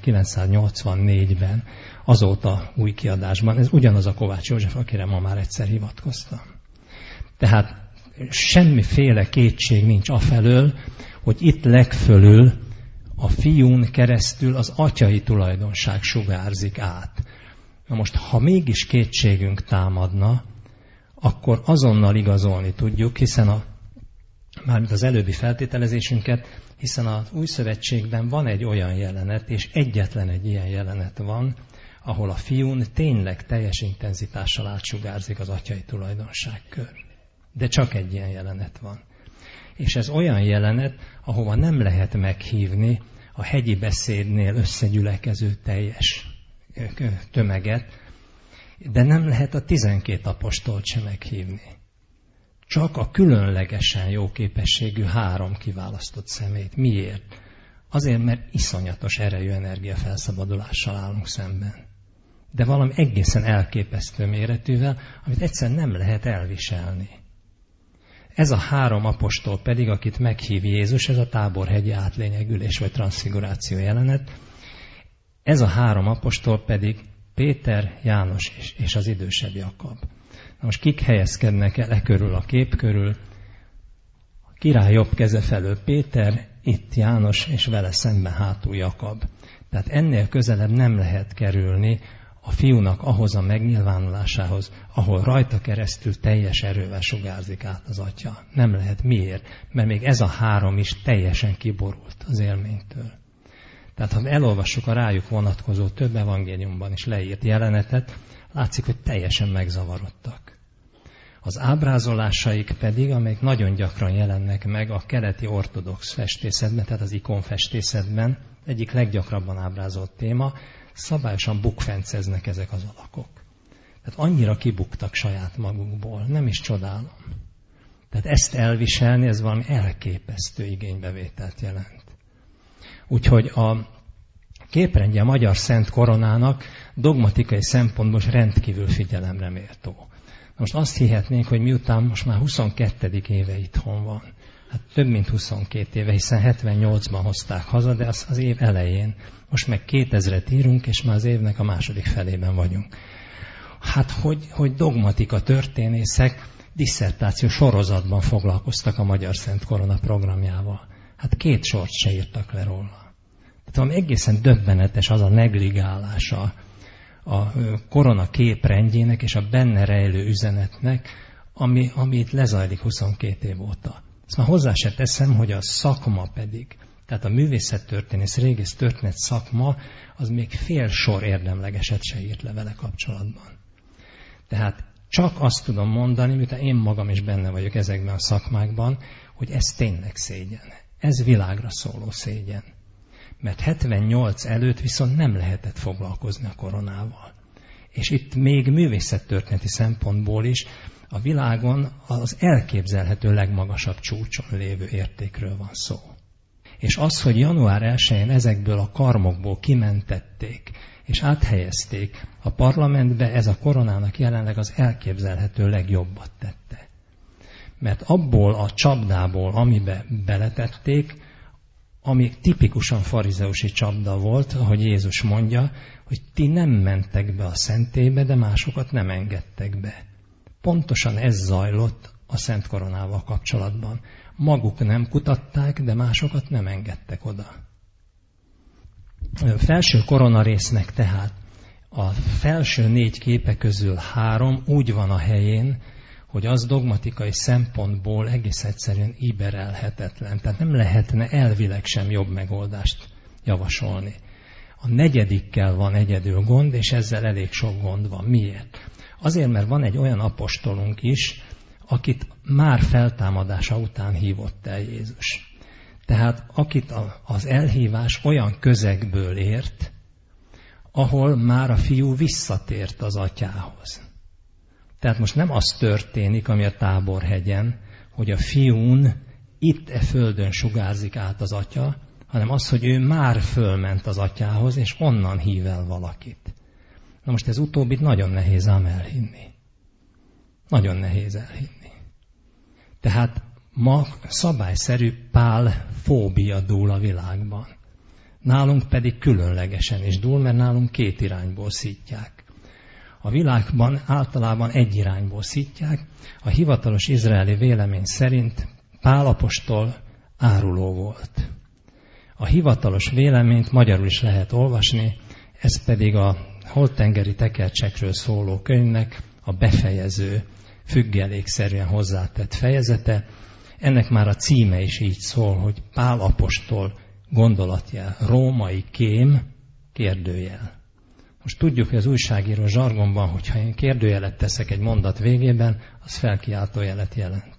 1984-ben, azóta új kiadásban. Ez ugyanaz a Kovács József, akire ma már egyszer hivatkoztam. Tehát semmiféle kétség nincs afelől, hogy itt legfölül a fiún keresztül az atyai tulajdonság sugárzik át. Na most, ha mégis kétségünk támadna, akkor azonnal igazolni tudjuk, hiszen mármint az előbbi feltételezésünket, hiszen az Új Szövetségben van egy olyan jelenet, és egyetlen egy ilyen jelenet van, ahol a fiún tényleg teljes intenzitással átsugárzik az atyai tulajdonságkör. De csak egy ilyen jelenet van. És ez olyan jelenet, ahova nem lehet meghívni a hegyi beszédnél összegyülekező teljes tömeget, de nem lehet a 12 apostolt sem meghívni. Csak a különlegesen jó képességű 3 kiválasztott személyt. Miért? Azért, mert iszonyatos erejű energiafelszabbadulással állunk szemben. De valami egészen elképesztő méretűvel, amit egyszer nem lehet elviselni. Ez a 3 apostol pedig, akit meghív Jézus, ez a Táborhegyi átlényegülés vagy transzfiguráció jelenet, ez a 3 apostol pedig Péter, János és az idősebb Jakab. Na most kik helyezkednek el körül a kép körül? A király jobb keze felől Péter, itt János, és vele szemben hátul Jakab. Tehát ennél közelebb nem lehet kerülni a fiúnak ahhoz a megnyilvánulásához, ahol rajta keresztül teljes erővel sugárzik át az atya. Nem lehet. Miért? Mert még ez a 3 is teljesen kiborult az élménytől. Tehát ha elolvassuk a rájuk vonatkozó több evangéliumban is leírt jelenetet, látszik, hogy teljesen megzavarodtak. Az ábrázolásaik pedig, amelyek nagyon gyakran jelennek meg a keleti ortodox festészetben, tehát az ikonfestészetben, egyik leggyakrabban ábrázolt téma, szabályosan bukfenceznek ezek az alakok. Tehát annyira kibuktak saját magukból, nem is csodálom. Tehát ezt elviselni, ez valami elképesztő igénybevételt jelent. Úgyhogy a képrendje a magyar Szent Koronának dogmatikai szempontból rendkívül figyelemre méltó. Most azt hihetnénk, hogy miután most már 22. éve itthon van, hát több mint 22 éve, hiszen 78-ban hozták haza, de az év elején. Most meg 2000-et írunk, és már az évnek a második felében vagyunk. Hát, hogy dogmatika történészek disszertáció sorozatban foglalkoztak a Magyar Szent Korona programjával. Hát 2 sort se írtak le róla. Tehát egészen döbbenetes az a negligálása a korona képrendjének és a benne rejlő üzenetnek, ami itt lezajlik 22 év óta. Ezt már hozzá se teszem, hogy a szakma pedig, tehát a művészettörténész, régész történet szakma, az még fél sor érdemlegeset se írt le vele kapcsolatban. Tehát csak azt tudom mondani, miután én magam is benne vagyok ezekben a szakmákban, hogy ez tényleg szégyen. Ez világra szóló szégyen. Mert 78 előtt viszont nem lehetett foglalkozni a koronával. És itt még művészettörténeti szempontból is a világon az elképzelhető legmagasabb csúcson lévő értékről van szó. És az, hogy január 1-én ezekből a karmokból kimentették, és áthelyezték a parlamentbe, ez a koronának jelenleg az elképzelhető legjobbat tette. Mert abból a csapdából, amibe beletették, ami tipikusan farizeusi csapda volt, ahogy Jézus mondja, hogy ti nem mentek be a szentélybe, de másokat nem engedtek be. Pontosan ez zajlott a Szent Koronával kapcsolatban. Maguk nem kutatták, de másokat nem engedtek oda. A felső koronarésznek tehát a felső 4 képe közül 3 úgy van a helyén, hogy az dogmatikai szempontból egész egyszerűen iberelhetetlen. Tehát nem lehetne elvileg sem jobb megoldást javasolni. A 4. van egyedül gond, és ezzel elég sok gond van. Miért? Azért, mert van egy olyan apostolunk is, akit már feltámadása után hívott el Jézus. Tehát akit az elhívás olyan közegből ért, ahol már a fiú visszatért az atyához. Tehát most nem az történik, ami a Táborhegyen, hogy a fiún itt földön sugárzik át az atya, hanem az, hogy ő már fölment az atyához, és onnan hív el valakit. Na most ez utóbbit nagyon nehéz ám elhinni. Nagyon nehéz elhinni. Tehát ma szabályszerű pálfóbia dúl a világban. Nálunk pedig különlegesen is dúl, mert nálunk két irányból szítják. A világban általában egy irányból szítják. A hivatalos izraeli vélemény szerint Pál apostol áruló volt. A hivatalos véleményt magyarul is lehet olvasni, ez pedig a holttengeri tekercsekről szóló könyvnek a befejező, függelékszerűen hozzátett fejezete. Ennek már a címe is így szól, hogy Pál apostol gondolatjel, római kém, kérdőjel. Most tudjuk, hogy az újságíró zsargonban, hogyha én kérdőjelet teszek egy mondat végében, az felkiáltójelet jelent.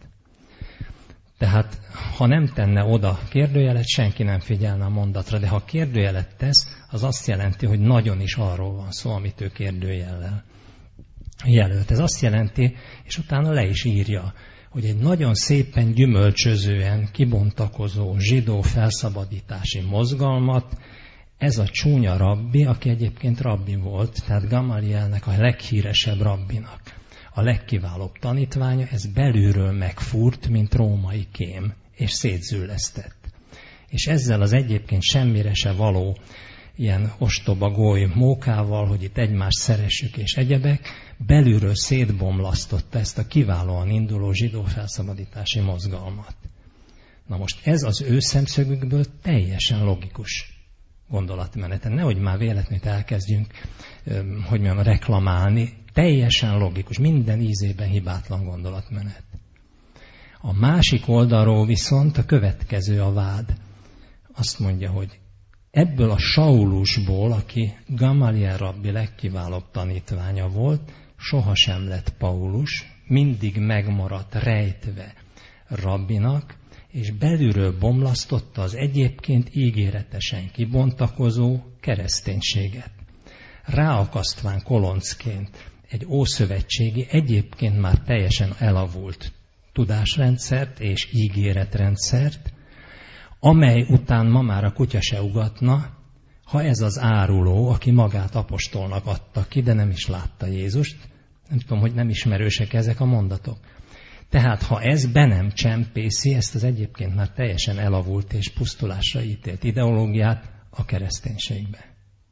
Tehát, ha nem tenne oda kérdőjelet, senki nem figyelne a mondatra, de ha kérdőjelet tesz, az azt jelenti, hogy nagyon is arról van szó, amit ő kérdőjellel jelölt. Ez azt jelenti, és utána le is írja, hogy egy nagyon szépen gyümölcsözően kibontakozó zsidó felszabadítási mozgalmat ez a csúnya rabbi, aki egyébként rabbi volt, tehát Gamalielnek a leghíresebb rabbinak, a legkiválóbb tanítványa, ez belülről megfúrt, mint római kém, és szétzüllesztett. És ezzel az egyébként semmire se való ilyen ostoba góly mókával, hogy itt egymást szeressük és egyebek, belülről szétbomlasztotta ezt a kiválóan induló zsidó felszabadítási mozgalmat. Na most ez az ő szemszögükből teljesen logikus gondolatmeneten. Nehogy már véletlenül elkezdjünk, hogy mondjam, reklamálni. Teljesen logikus, minden ízében hibátlan gondolatmenet. A másik oldalról viszont a következő a vád. Azt mondja, hogy ebből a Saulusból, aki Gamaliel rabbi legkiválóbb tanítványa volt, sohasem lett Paulus, mindig megmaradt rejtve rabbinak, és belülről bomlasztotta az egyébként ígéretesen kibontakozó kereszténységet. Ráakasztván koloncként egy ószövetségi, egyébként már teljesen elavult tudásrendszert és ígéretrendszert, amely után ma már a kutya se ugatna, ha ez az áruló, aki magát apostolnak adta ki, de nem is látta Jézust, nem tudom, hogy nem ismerősek ezek a mondatok. Tehát ha ez be nem csempészi ezt az egyébként már teljesen elavult és pusztulásra ítélt ideológiát a kereszténységbe.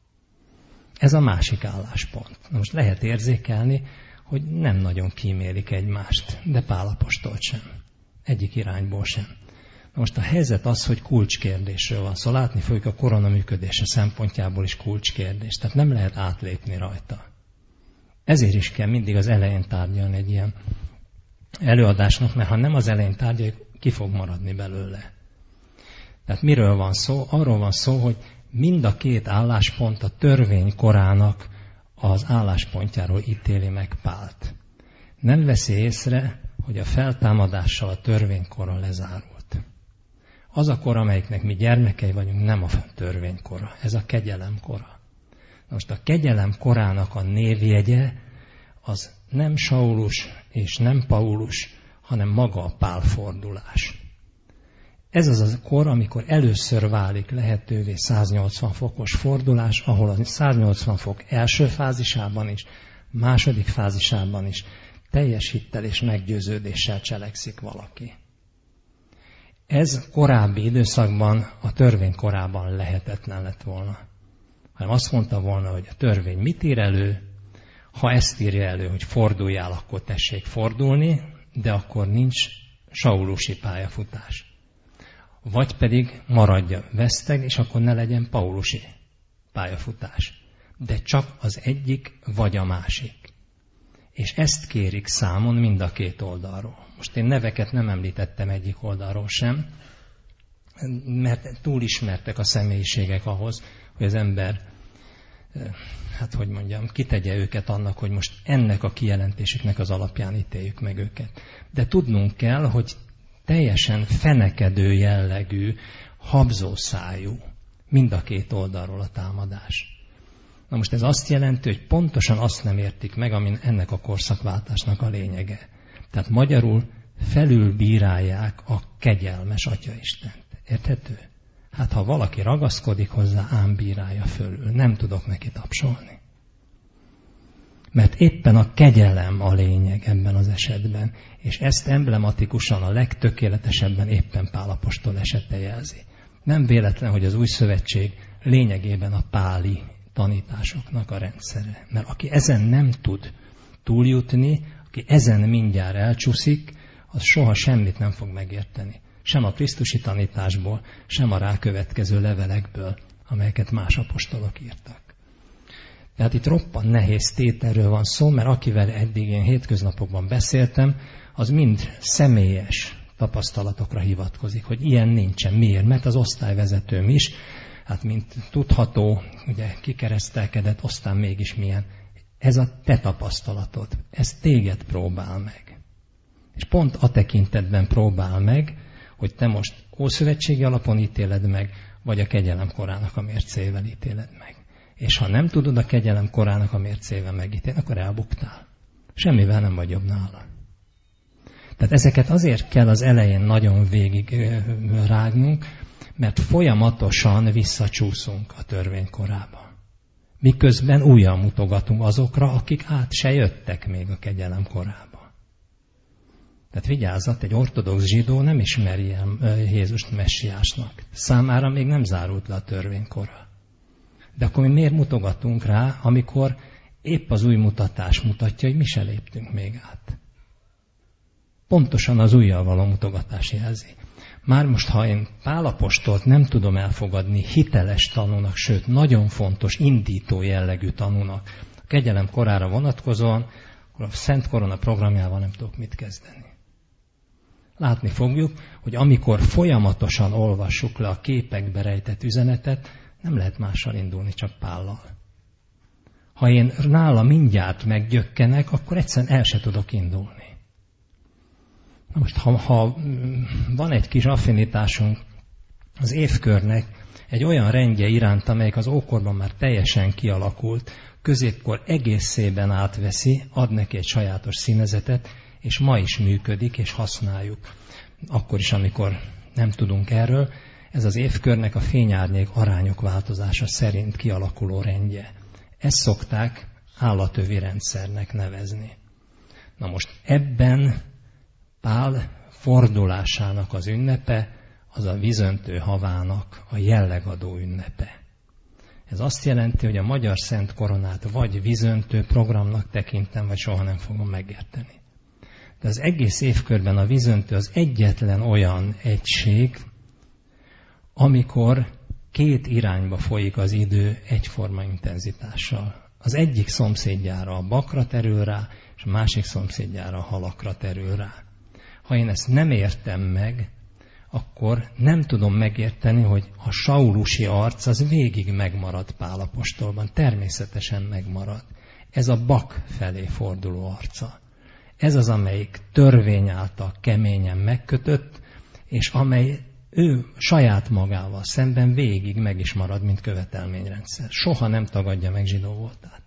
Ez a másik álláspont. Na most lehet érzékelni, hogy nem nagyon kímélik egymást, de Pál apostolt sem. Egyik irányból sem. Na most a helyzet az, hogy kulcskérdésről van szó. Látni fogjuk a korona működése szempontjából is kulcskérdés. Tehát nem lehet átlépni rajta. Ezért is kell mindig az elején tárgyalni egy ilyen előadásnak, mert ha nem az elején tárgyaljuk, ki fog maradni belőle. Tehát miről van szó? Arról van szó, hogy mind a két álláspont a törvény korának az álláspontjáról ítéli meg Pált. Nem veszi észre, hogy a feltámadással a törvénykora lezárult. Az a kor, amelyiknek mi gyermekei vagyunk, nem a törvénykora, ez a kegyelemkora. Most a kegyelem korának a névjegye az nem Saulus és nem Paulus, hanem maga a pálfordulás. Ez az a kor, amikor először válik lehetővé 180 fokos fordulás, ahol a 180 fok első fázisában is, második fázisában is teljes hittel és meggyőződéssel cselekszik valaki. Ez korábbi időszakban, a törvény korában lehetetlen lett volna. Hanem azt mondta volna, hogy a törvény mit ír elő, ha ezt írja elő, hogy forduljál, akkor tessék fordulni, de akkor nincs saulusi pályafutás. Vagy pedig maradja veszteg, és akkor ne legyen paulusi pályafutás. De csak az egyik, vagy a másik. És ezt kérik számon mind a két oldalról. Most én neveket nem említettem egyik oldalról sem, mert túl ismertek a személyiségek ahhoz, hogy az ember, kitegye őket annak, hogy most ennek a kijelentésüknek az alapján ítéljük meg őket. De tudnunk kell, hogy teljesen fenekedő jellegű, habzószájú mind a két oldalról a támadás. Na most ez azt jelenti, hogy pontosan azt nem értik meg, ami ennek a korszakváltásnak a lényege. Tehát magyarul felülbírálják a kegyelmes Atyaistent. Érthető? Hát ha valaki ragaszkodik hozzá, ám bírálja fölül. Nem tudok neki tapsolni. Mert éppen a kegyelem a lényeg ebben az esetben, és ezt emblematikusan a legtökéletesebben éppen Pál apostol esete jelzi. Nem véletlen, hogy az Új Szövetség lényegében a páli tanításoknak a rendszere. Mert aki ezen nem tud túljutni, aki ezen mindjárt elcsúszik, az soha semmit nem fog megérteni. Sem a krisztusi tanításból, sem a rákövetkező levelekből, amelyeket más apostolok írtak. Tehát itt roppant nehéz tételről van szó, mert akivel eddig én hétköznapokban beszéltem, az mind személyes tapasztalatokra hivatkozik, hogy ilyen nincsen. Miért? Mert az osztályvezetőm is, hát mint tudható, ugye kikeresztelkedett, aztán mégis milyen. Ez a te tapasztalatod, ez téged próbál meg. És pont a tekintetben próbál meg, hogy te most ószövetségi alapon ítéled meg, vagy a kegyelem korának a mércével ítéled meg. És ha nem tudod a kegyelem korának a mércével megítélni, akkor elbuktál. Semmivel nem vagy jobb nála. Tehát ezeket azért kell az elején nagyon végig rágnunk, mert folyamatosan visszacsúszunk a törvény korába. Miközben újra mutogatunk azokra, akik át se jöttek még a kegyelem korába. Tehát vigyázzat, egy ortodox zsidó nem ismeri el Jézust messiásnak. Számára még nem zárult le a törvénykora. De akkor mi miért mutogatunk rá, amikor épp az új mutatás mutatja, hogy mi se léptünk még át. Pontosan az újjal való mutogatás jelzi. Már most, ha én Pál apostolt nem tudom elfogadni hiteles tanúnak, sőt, nagyon fontos, indító jellegű tanúnak, a kegyelem korára vonatkozóan, akkor a Szent Korona programjával nem tudok mit kezdeni. Látni fogjuk, hogy amikor folyamatosan olvassuk le a képekbe rejtett üzenetet, nem lehet mással indulni, csak Pállal. Ha én nála mindjárt meggyökkenek, akkor egyszerűen el se tudok indulni. Na most, ha van egy kis affinitásunk az évkörnek egy olyan rendje iránt, amelyik az ókorban már teljesen kialakult, középkor egészében átveszi, ad neki egy sajátos színezetet, és ma is működik, és használjuk. Akkor is, amikor nem tudunk erről, ez az évkörnek a fényárnyék arányok változása szerint kialakuló rendje. Ezt szokták állatövi rendszernek nevezni. Na most ebben Pál fordulásának az ünnepe, az a vízöntő havának a jellegadó ünnepe. Ez azt jelenti, hogy a magyar Szent Koronát vagy vízöntő programnak tekintem, vagy soha nem fogom megérteni. De az egész évkörben a vízöntő az egyetlen olyan egység, amikor két irányba folyik az idő egyforma intenzitással. Az egyik szomszédjára a bakra terül rá, és a másik szomszédjára a halakra terül rá. Ha én ezt nem értem meg, akkor nem tudom megérteni, hogy a saulusi arc az végig megmarad Pál apostolban. Természetesen megmarad. Ez a bak felé forduló arca. Ez az, amelyik törvény által keményen megkötött, és amely ő saját magával szemben végig meg is marad, mint követelményrendszer. Soha nem tagadja meg zsidó voltát.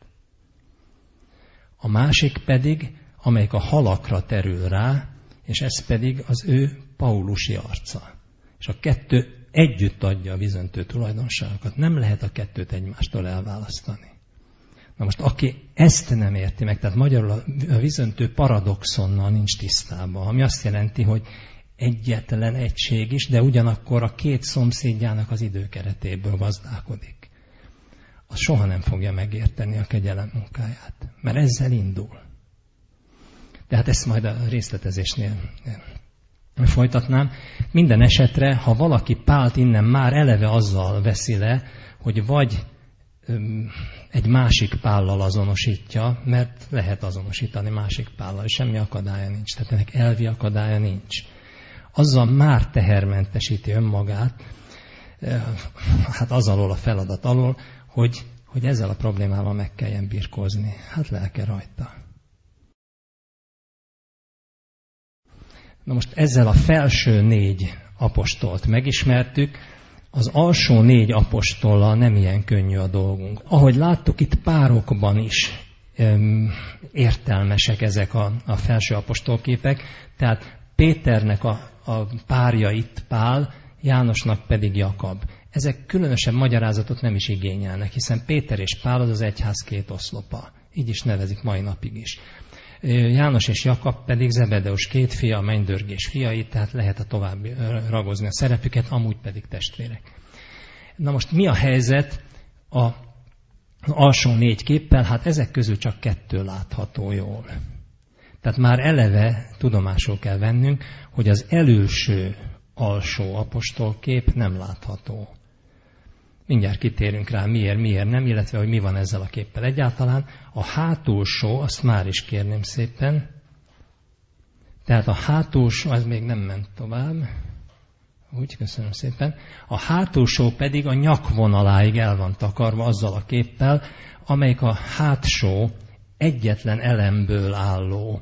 A másik pedig, amelyik a halakra terül rá, és ez pedig az ő paulusi arca. És a kettő együtt adja a vízöntő tulajdonságokat. Nem lehet a kettőt egymástól elválasztani. Na most, aki ezt nem érti meg, tehát magyarul a vízöntő paradoxonnal nincs tisztában, ami azt jelenti, hogy egyetlen egység is, de ugyanakkor a két szomszédjának az időkeretéből gazdálkodik. Az soha nem fogja megérteni a kegyelem munkáját, mert ezzel indul. Tehát ezt majd a részletezésnél folytatnám. Minden esetre, ha valaki Pált innen már eleve azzal veszi le, hogy vagy egy másik Pállal azonosítja, mert lehet azonosítani másik Pállal, és semmi akadálya nincs. Tehát ennek elvi akadálya nincs. Azzal már tehermentesíti önmagát, hát az alól a feladat alól, hogy ezzel a problémával meg kelljen birkózni. Hát lelke rajta. Na most ezzel a felső 4 apostolt megismertük, Az alsó 4 apostollal nem ilyen könnyű a dolgunk. Ahogy láttuk, itt párokban is értelmesek ezek a felső apostolképek, tehát Péternek a párja itt Pál, Jánosnak pedig Jakab. Ezek különösebb magyarázatot nem is igényelnek, hiszen Péter és Pál az egyház 2 oszlopa. Így is nevezik mai napig is. János és Jakab pedig Zebedeus 2 fia, a mennydörgés fiai, tehát lehet a tovább ragozni a szerepüket, amúgy pedig testvérek. Na most mi a helyzet az alsó 4 képpel? Hát ezek közül csak 2 látható jól. Tehát már eleve tudomásul kell vennünk, hogy az előső alsó apostolkép nem látható. Mindjárt kitérünk rá, miért nem, illetve hogy mi van ezzel a képpel egyáltalán. A hátulsó, azt már is kérném szépen. Tehát a hátulsó, az még nem ment tovább. Úgy, köszönöm szépen. A hátulsó pedig a nyakvonaláig el van takarva azzal a képpel, amelyik a hátsó egyetlen elemből álló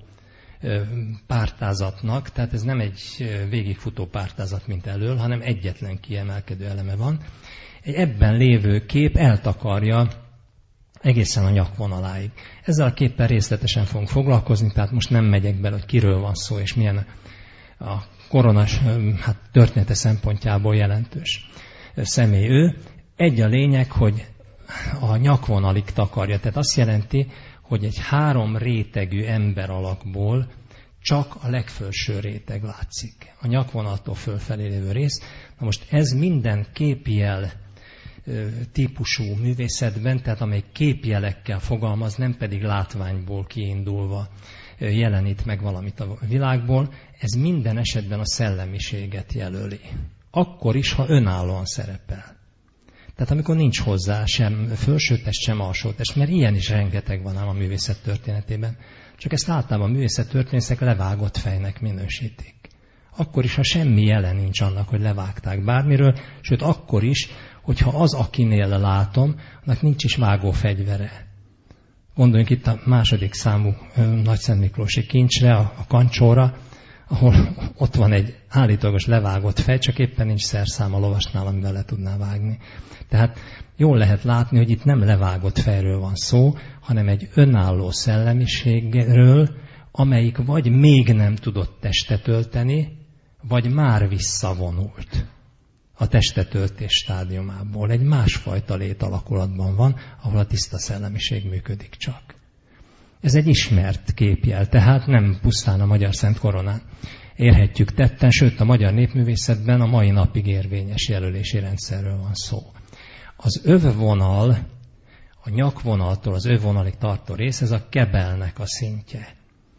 pártázatnak, tehát ez nem egy végigfutó pártázat, mint elől, hanem egyetlen kiemelkedő eleme van. Egy ebben lévő kép eltakarja egészen a nyakvonaláig. Ezzel a képpel részletesen fogunk foglalkozni, tehát most nem megyek bele, hogy kiről van szó, és milyen a koronas története szempontjából jelentős személy ő. Egy a lényeg, hogy a nyakvonalig takarja, tehát azt jelenti, hogy egy 3 rétegű ember alakból csak a legfelső réteg látszik. A nyakvonaltól fölfelé lévő rész. Na most ez minden képjel típusú művészetben, tehát amely képjelekkel fogalmaz, nem pedig látványból kiindulva jelenít meg valamit a világból, ez minden esetben a szellemiséget jelöli. Akkor is, ha önállóan szerepel. Tehát amikor nincs hozzá sem felsőtest, sem alsótest, mert ilyen is rengeteg van ám a művészet történetében. Csak ezt általában a művészettörténészek levágott fejnek minősítik. Akkor is, ha semmi jelen nincs annak, hogy levágták bármiről, sőt akkor is, hogyha az, akinél látom, annak nincs is vágófegyvere. Gondoljunk itt a 2. számú Nagyszentmiklósi kincsre, a kancsóra, ahol ott van egy állítólagos levágott fej, csak éppen nincs szerszám a lovasnál, amivel le tudná vágni. Tehát jól lehet látni, hogy itt nem levágott fejről van szó, hanem egy önálló szellemiségről, amelyik vagy még nem tudott testet ölteni, vagy már visszavonult a testetöltés stádiumából. Egy másfajta létalakulatban van, ahol a tiszta szellemiség működik csak. Ez egy ismert képjel, tehát nem pusztán a Magyar Szent Koronán érhetjük tetten, sőt a magyar népművészetben a mai napig érvényes jelölési rendszerről van szó. Az övvonal, a nyakvonaltól az övvonalig tartó rész, ez a kebelnek a szintje.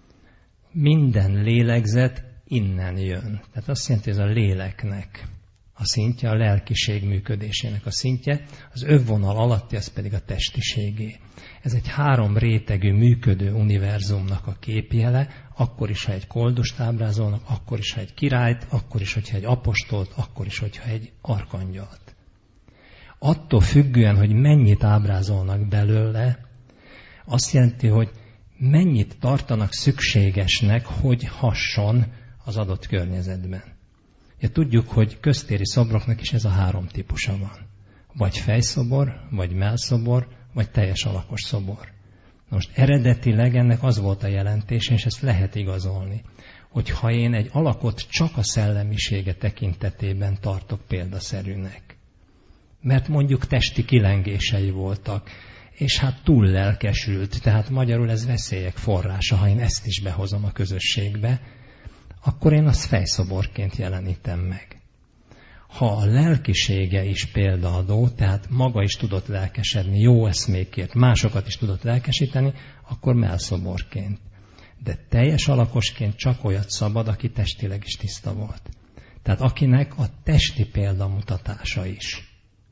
Minden lélegzet innen jön. Tehát azt jelenti, hogy ez a léleknek a szintje, a lelkiség működésének a szintje, az övvonal alatti, az pedig a testiségé. Ez egy 3 rétegű működő univerzumnak a képjele, akkor is, ha egy koldust ábrázolnak, akkor is, ha egy királyt, akkor is, hogyha egy apostolt, akkor is, hogyha egy arkangyalt. Attól függően, hogy mennyit ábrázolnak belőle, azt jelenti, hogy mennyit tartanak szükségesnek, hogy hasson az adott környezetben. Ja, tudjuk, hogy köztéri szobroknak is ez a 3 típusa van. Vagy fejszobor, vagy mellszobor, vagy teljes alakos szobor. Most eredetileg ennek az volt a jelentése, és ezt lehet igazolni, hogy ha én egy alakot csak a szellemisége tekintetében tartok példaszerűnek, mert mondjuk testi kilengései voltak, és hát túl lelkesült, tehát magyarul ez veszélyek forrása, ha én ezt is behozom a közösségbe, akkor én azt fejszoborként jelenítem meg. Ha a lelkisége is példaadó, tehát maga is tudott lelkesedni, jó eszmékért, másokat is tudott lelkesíteni, akkor mellszoborként. De teljes alakosként csak olyat szabad, aki testileg is tiszta volt. Tehát akinek a testi példamutatása is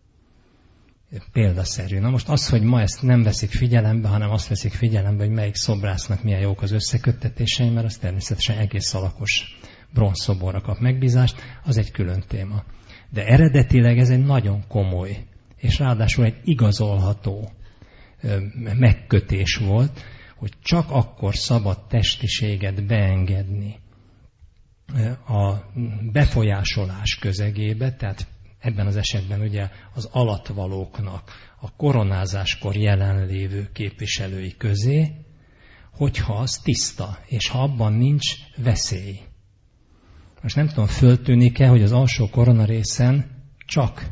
példaszerű. Na most az, hogy ma ezt nem veszik figyelembe, hanem azt veszik figyelembe, hogy melyik szobrásznak milyen jók az összeköttetései, mert az természetesen egész alakos bronzszoborra kap megbízást, az egy külön téma. De eredetileg ez egy nagyon komoly, és ráadásul egy igazolható megkötés volt, hogy csak akkor szabad testiséget beengedni a befolyásolás közegébe, tehát ebben az esetben ugye az alattvalóknak, a koronázáskor jelenlévő képviselői közé, hogyha az tiszta, és ha abban nincs veszély. Most nem tudom, föltűnik-e, hogy az alsó koronarészen csak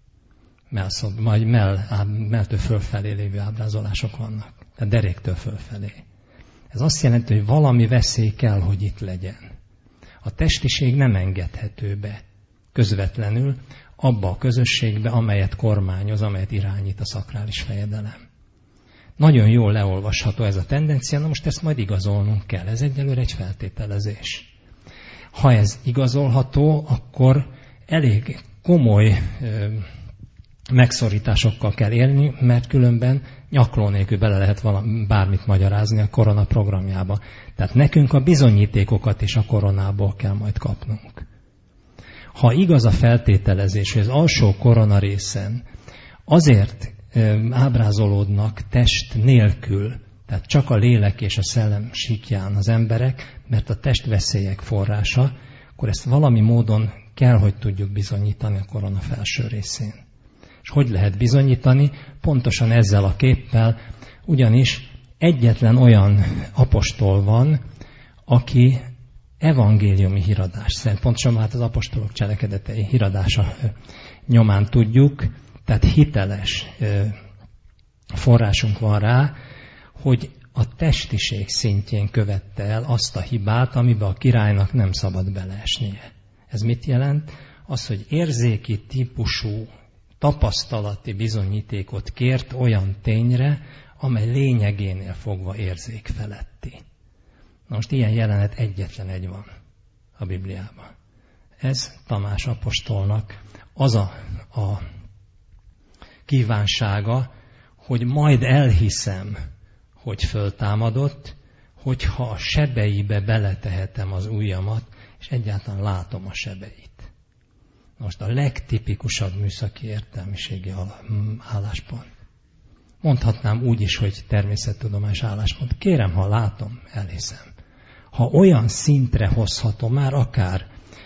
melltől fölfelé lévő ábrázolások vannak. Tehát deréktől fölfelé. Ez azt jelenti, hogy valami veszély kell, hogy itt legyen. A testiség nem engedhető be közvetlenül abba a közösségbe, amelyet kormányoz, amelyet irányít a szakrális fejedelem. Nagyon jól leolvasható ez a tendencia, na most ezt majd igazolnunk kell. Ez egyelőre egy feltételezés. Ha ez igazolható, akkor elég komoly megszorításokkal kell élni, mert különben nyakló nélkül bele lehet bármit magyarázni a korona programjába. Tehát nekünk a bizonyítékokat is a koronából kell majd kapnunk. Ha igaz a feltételezés, hogy az alsó korona részen azért ábrázolódnak test nélkül, tehát csak a lélek és a szellem síkján az emberek, mert a test veszélyek forrása, akkor ezt valami módon kell, hogy tudjuk bizonyítani a korona felső részén. És hogy lehet bizonyítani? Pontosan ezzel a képpel, ugyanis egyetlen olyan apostol van, aki evangéliumi híradás szerint, pontosan hát az apostolok cselekedetei híradása nyomán tudjuk, tehát hiteles forrásunk van rá, hogy a testiség szintjén követte el azt a hibát, amiben a királynak nem szabad beleesnie. Ez mit jelent? Az, hogy érzéki típusú tapasztalati bizonyítékot kért olyan tényre, amely lényegénél fogva érzékfeletti. Na most ilyen jelenet egyetlen egy van a Bibliában. Ez Tamás apostolnak az a kívánsága, hogy majd elhiszem, hogy föltámadott, hogyha a sebeibe beletehetem az ujjamat, és egyáltalán látom a sebeit. Most a legtipikusabb műszaki értelmiségi álláspont. Mondhatnám úgy is, hogy természettudományos álláspont. Kérem, ha látom, elhiszem. Ha olyan szintre hozhatom már, akár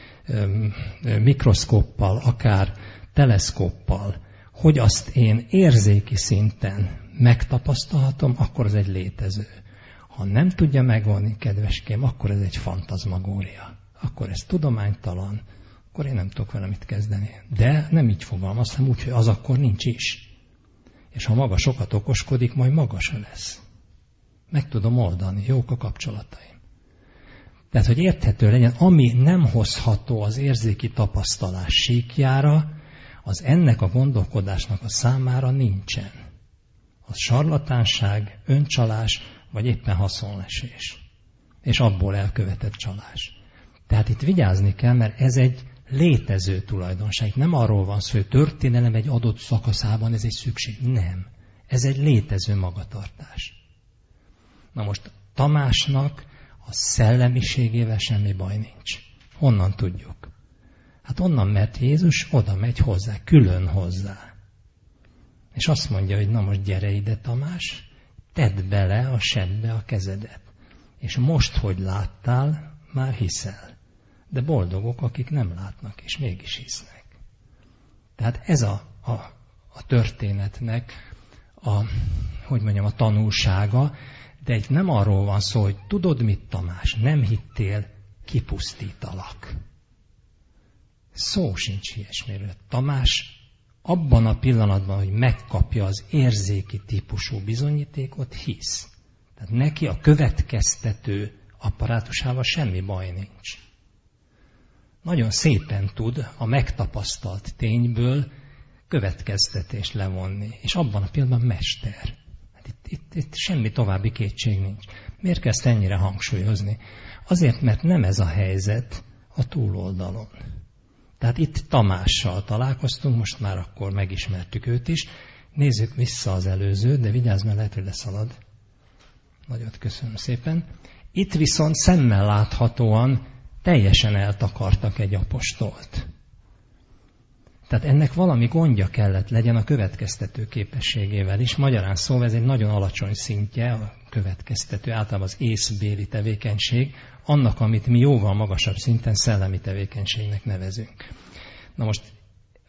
mikroszkóppal, akár teleszkóppal, hogy azt én érzéki szinten megtapasztalhatom, akkor ez egy létező. Ha nem tudja megvonni, kedveském, akkor ez egy fantazmagória. Akkor ez tudománytalan, akkor én nem tudok vele mit kezdeni. De nem így fogalmaztam, úgyhogy az akkor nincs is. És ha maga sokat okoskodik, majd maga se lesz. Meg tudom oldani, jók a kapcsolataim. Tehát, hogy érthető legyen, ami nem hozható az érzéki tapasztalás síkjára, az ennek a gondolkodásnak a számára nincsen. Az sarlatánság, öncsalás, vagy éppen haszonlesés. És abból elkövetett csalás. Tehát itt vigyázni kell, mert ez egy létező tulajdonság. Nem arról van szó, hogy történelem egy adott szakaszában ez egy szükség. Nem. Ez egy létező magatartás. Na most Tamásnak a szellemiségével semmi baj nincs. Honnan tudjuk? Hát onnan, mert Jézus oda megy hozzá, külön hozzá. És azt mondja, hogy na most gyere ide, Tamás, tedd bele a sebbe a kezedet. És most, hogy láttál, már hiszel. De boldogok, akik nem látnak, és mégis hisznek. Tehát ez a történetnek a tanulsága, de itt nem arról van szó, hogy tudod mit, Tamás, nem hittél, kipusztítalak. Szó sincs ilyesmiről. Tamás abban a pillanatban, hogy megkapja az érzéki típusú bizonyítékot, hisz. Tehát neki a következtető apparátusával semmi baj nincs. Nagyon szépen tud a megtapasztalt tényből következtetést levonni, és abban a pillanatban mester. Hát itt semmi további kétség nincs. Miért kell ezt ennyire hangsúlyozni? Azért, mert nem ez a helyzet a túloldalon. Tehát itt Tamással találkoztunk, most már akkor megismertük őt is. Nézzük vissza az előzőt, de vigyázz, mert lehet, hogy leszalad. Nagyot köszönöm szépen. Itt viszont szemmel láthatóan teljesen eltakartak egy apostolt. Tehát ennek valami gondja kellett legyen a következtető képességével is. Magyarán szóval ez egy nagyon alacsony szintje, a következtető, általában az észbéli tevékenység, annak, amit mi jóval magasabb szinten szellemi tevékenységnek nevezünk. Na most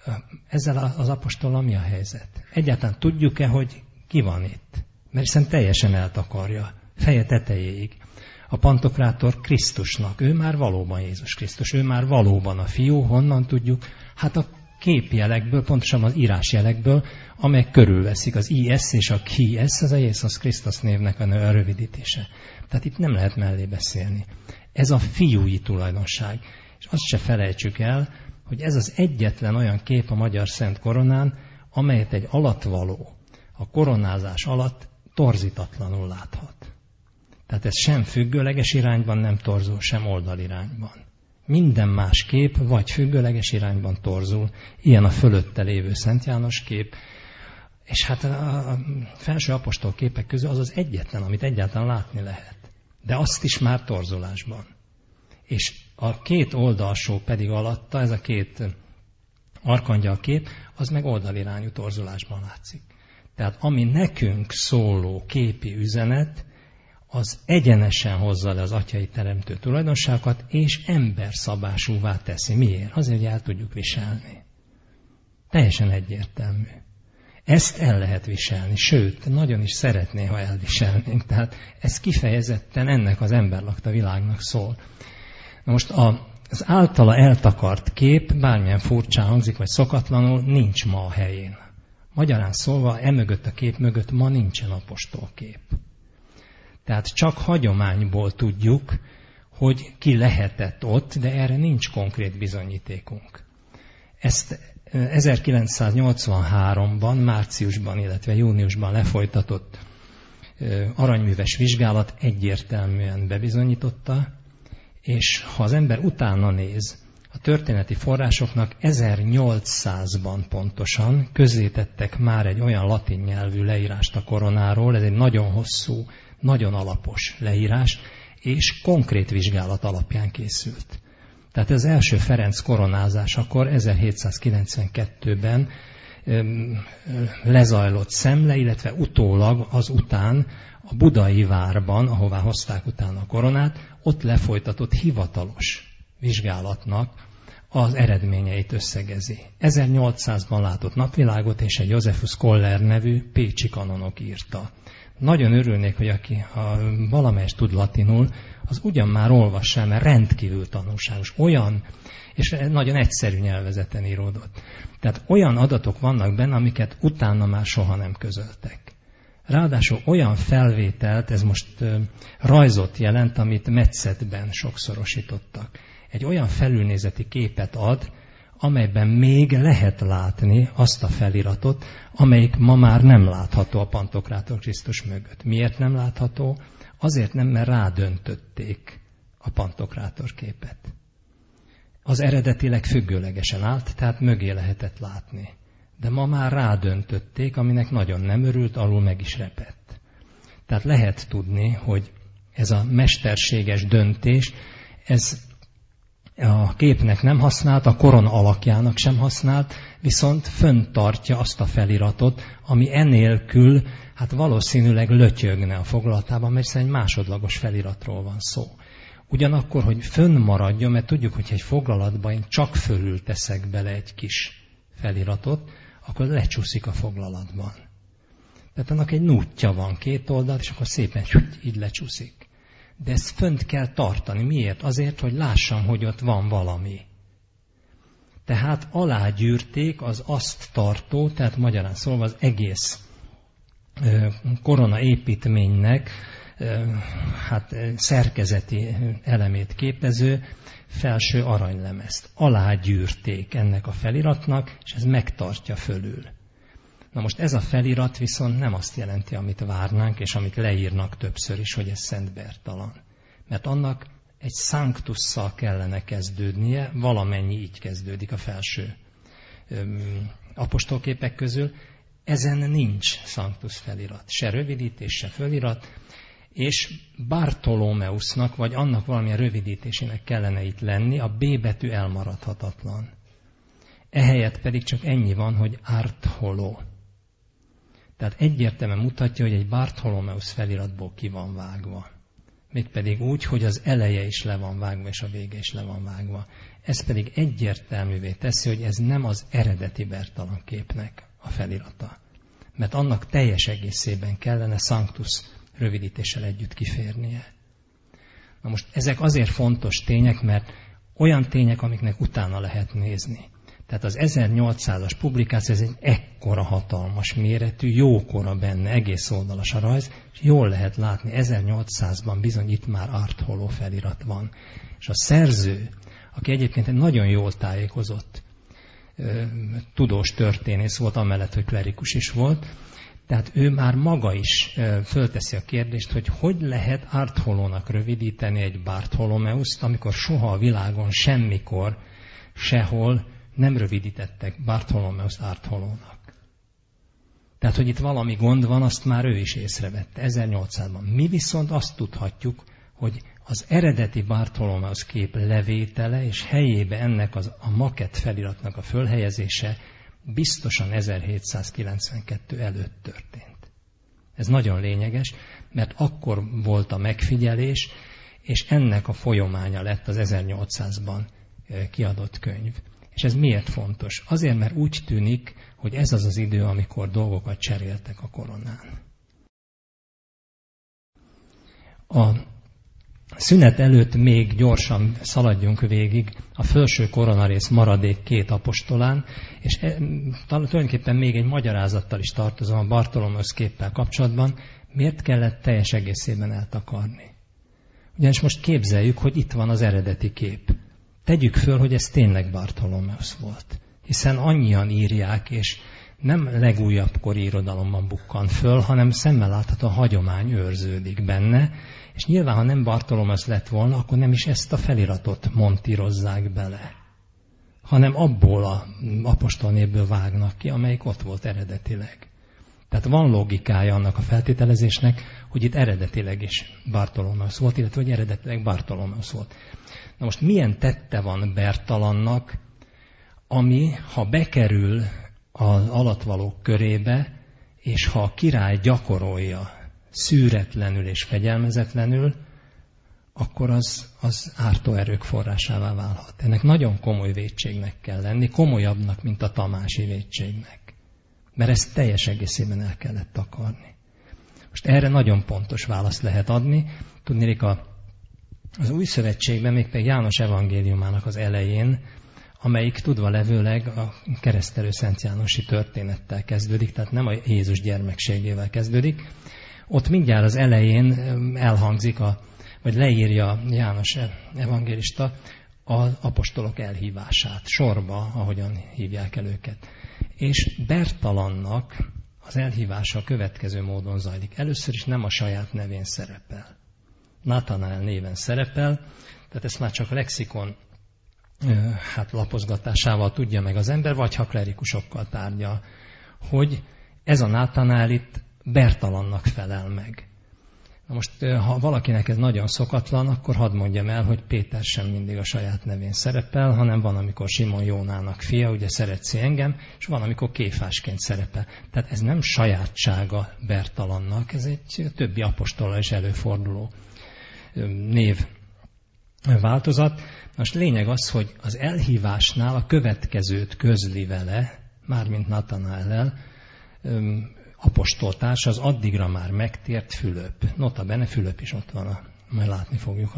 Ezzel az apostollal mi a helyzet? Egyáltalán tudjuk-e, hogy ki van itt? Mert hiszen teljesen eltakarja, feje tetejéig. A Pantokrátor Krisztusnak, ő már valóban Jézus Krisztus, ő már valóban a fiú, honnan tudjuk? Hát a képjelekből, pontosan az írásjelekből, amelyek körülveszik az IS és a KIS, az a Jézus Krisztus névnek a rövidítése. Tehát itt nem lehet mellé beszélni. Ez a fiúi tulajdonság. És azt se felejtsük el, hogy ez az egyetlen olyan kép a magyar Szent Koronán, amelyet egy alatvaló a koronázás alatt torzítatlanul láthat. Tehát ez sem függőleges irányban nem torzul, sem oldalirányban. Minden más kép vagy függőleges irányban torzul. Ilyen a fölötte lévő Szent János kép. És hát a felső apostol képek közül az az egyetlen, amit egyáltalán látni lehet. De azt is már torzulásban. És a két oldalsó pedig alatta, ez a két arkangyal kép, az meg oldalirányú torzulásban látszik. Tehát ami nekünk szóló képi üzenet, az egyenesen hozza le az atyai teremtő tulajdonságokat, és emberszabásúvá teszi. Miért? Azért, hogy el tudjuk viselni. Teljesen egyértelmű. Ezt el lehet viselni, sőt, nagyon is szeretné, ha elviselnénk. Tehát ez kifejezetten ennek az emberlakta világnak szól. Na most az általa eltakart kép, bármilyen furcsán hangzik, vagy szokatlanul, nincs ma a helyén. Magyarán szólva, emögött a kép mögött ma nincsen apostolkép. Tehát csak hagyományból tudjuk, hogy ki lehetett ott, de erre nincs konkrét bizonyítékunk. Ezt 1983-ban, márciusban, illetve júniusban lefolytatott aranyműves vizsgálat egyértelműen bebizonyította, és ha az ember utána néz, a történeti forrásoknak 1800-ban pontosan közzétettek már egy olyan latin nyelvű leírást a koronáról, ez egy nagyon hosszú, nagyon alapos leírás, és konkrét vizsgálat alapján készült. Tehát az első Ferenc koronázásakor 1792-ben lezajlott szemle, illetve utólag azután a budai várban, ahová hozták utána a koronát, ott lefolytatott hivatalos vizsgálatnak az eredményeit összegezi. 1800-ban látott napvilágot, és egy Josephus Koller nevű pécsi kanonok írta. Nagyon örülnék, hogy aki valamelyest tud latinul, az ugyan már olvassa, mert rendkívül tanulságos. Olyan, és nagyon egyszerű nyelvezeten íródott. Tehát olyan adatok vannak benne, amiket utána már soha nem közöltek. Ráadásul olyan felvételt, ez most rajzot jelent, amit metszetben sokszorosítottak. Egy olyan felülnézeti képet ad, amelyben még lehet látni azt a feliratot, amelyik ma már nem látható a Pantokrátor Krisztus mögött. Miért nem látható? Azért nem, mert rádöntötték a Pantokrátor képet. Az eredetileg függőlegesen állt, tehát mögé lehetett látni. De ma már rádöntötték, aminek nagyon nem örült, alul meg is repett. Tehát lehet tudni, hogy ez a mesterséges döntés, ez a képnek nem használt, a korona alakjának sem használt, viszont fönntartja azt a feliratot, ami enélkül hát valószínűleg lötyögne a foglalatában, mert egy másodlagos feliratról van szó. Ugyanakkor, hogy fönnmaradjon, mert tudjuk, hogy egy foglalatban én csak fölül teszek bele egy kis feliratot, akkor lecsúszik a foglalatban. Tehát annak egy nútja van, két oldal, és akkor szépen így lecsúszik. De ezt fönt kell tartani. Miért? Azért, hogy lássam, hogy ott van valami. Tehát alágyűrték az azt tartó, tehát magyarán szólva az egész korona építménynek szerkezeti elemét képező felső aranylemezt. Alágyűrték ennek a feliratnak, és ez megtartja fölül. Na most ez a felirat viszont nem azt jelenti, amit várnánk, és amit leírnak többször is, hogy ez szentbertalan. Mert annak egy szanktusszal kellene kezdődnie, valamennyi így kezdődik a felső apostolképek közül. Ezen nincs szanktusz felirat, se rövidítés, se felirat, és Bartolomeusnak, vagy annak valamilyen rövidítésének kellene itt lenni, a B betű elmaradhatatlan. Ehelyett pedig csak ennyi van, hogy Artholo. Tehát egyértelműen mutatja, hogy egy Bartholomeus feliratból ki van vágva. mégpedig úgy, hogy az eleje is le van vágva, és a vége is le van vágva. Ez pedig egyértelművé teszi, hogy ez nem az eredeti Bertalan képnek a felirata. Mert annak teljes egészében kellene Sanctus rövidítéssel együtt kiférnie. Na most ezek azért fontos tények, mert olyan tények, amiknek utána lehet nézni. Tehát az 1800-as publikáció, ez egy ekkora hatalmas méretű, jókora benne, egész oldalas a rajz, és jól lehet látni, 1800-ban bizony itt már Artholó felirat van. És a szerző, aki egyébként egy nagyon jól tájékozott tudós történész volt, amellett, hogy klerikus is volt, tehát ő már maga is fölteszi a kérdést, hogy lehet Artholónak rövidíteni egy Bartholomeuszt, amikor soha a világon semmikor, sehol nem rövidítettek Bartholomeuszt Artholónak. Tehát, hogy itt valami gond van, azt már ő is észrevette 1800-ban. Mi viszont azt tudhatjuk, hogy az eredeti Bartholomeus kép levétele és helyébe ennek a makett feliratnak a fölhelyezése biztosan 1792 előtt történt. Ez nagyon lényeges, mert akkor volt a megfigyelés, és ennek a folyamánya lett az 1800-ban kiadott könyv. És ez miért fontos? Azért, mert úgy tűnik, hogy ez az az idő, amikor dolgokat cseréltek a koronán. A szünet előtt még gyorsan szaladjunk végig a felső koronarész maradék 2 apostolán, és tulajdonképpen még egy magyarázattal is tartozom a Bartholomeus képpel kapcsolatban, miért kellett teljes egészében eltakarni. Ugyanis most képzeljük, hogy itt van az eredeti kép. Tegyük föl, hogy ez tényleg Bartholomeus volt, hiszen annyian írják, és nem legújabb kori irodalomban bukkan föl, hanem szemmel látható hagyomány őrződik benne, és nyilván, ha nem Bartholomeus lett volna, akkor nem is ezt a feliratot montírozzák bele, hanem abból az apostolnévből vágnak ki, amelyik ott volt eredetileg. Tehát van logikája annak a feltételezésnek, hogy itt eredetileg is Bartholomeus volt, illetve hogy eredetileg Bartholomeus volt. Na most milyen tette van Bertalannak, ami, ha bekerül az alatvalók körébe, és ha a király gyakorolja szűretlenül és fegyelmezetlenül, akkor az ártó erők forrásává válhat. Ennek nagyon komoly vétségnek kell lenni, komolyabbnak, mint a tamási vétségnek. Mert ezt teljes egészében el kellett takarni. Most erre nagyon pontos választ lehet adni. Tudniillik, az Új Szövetségben, mégpedig János evangéliumának az elején, amelyik tudva levőleg a keresztelő Szent Jánosi történettel kezdődik, tehát nem a Jézus gyermekségével kezdődik. Ott mindjárt az elején elhangzik, vagy leírja János evangélista az apostolok elhívását, sorba, ahogyan hívják el őket. És Bertalannak az elhívása a következő módon zajlik. Először is nem a saját nevén szerepel. Natanael néven szerepel, tehát ezt már csak lexikon lapozgatásával tudja meg az ember, vagy ha klerikusokkal tárgyal, hogy ez a Natanael itt Bertalannak felel meg. Na most, ha valakinek ez nagyon szokatlan, akkor hadd mondjam el, hogy Péter sem mindig a saját nevén szerepel, hanem van, amikor Simon Jónának fia, ugye szeretsz engem, és van, amikor Kéfásként szerepel. Tehát ez nem sajátsága Bertalannak, ez egy többi apostollal is előforduló név változat. Most lényeg az, hogy az elhívásnál a következőt közli vele, mármint Natanaellel, apostoltárs, az addigra már megtért Fülöp. Nota bene, Fülöp is ott van, majd látni fogjuk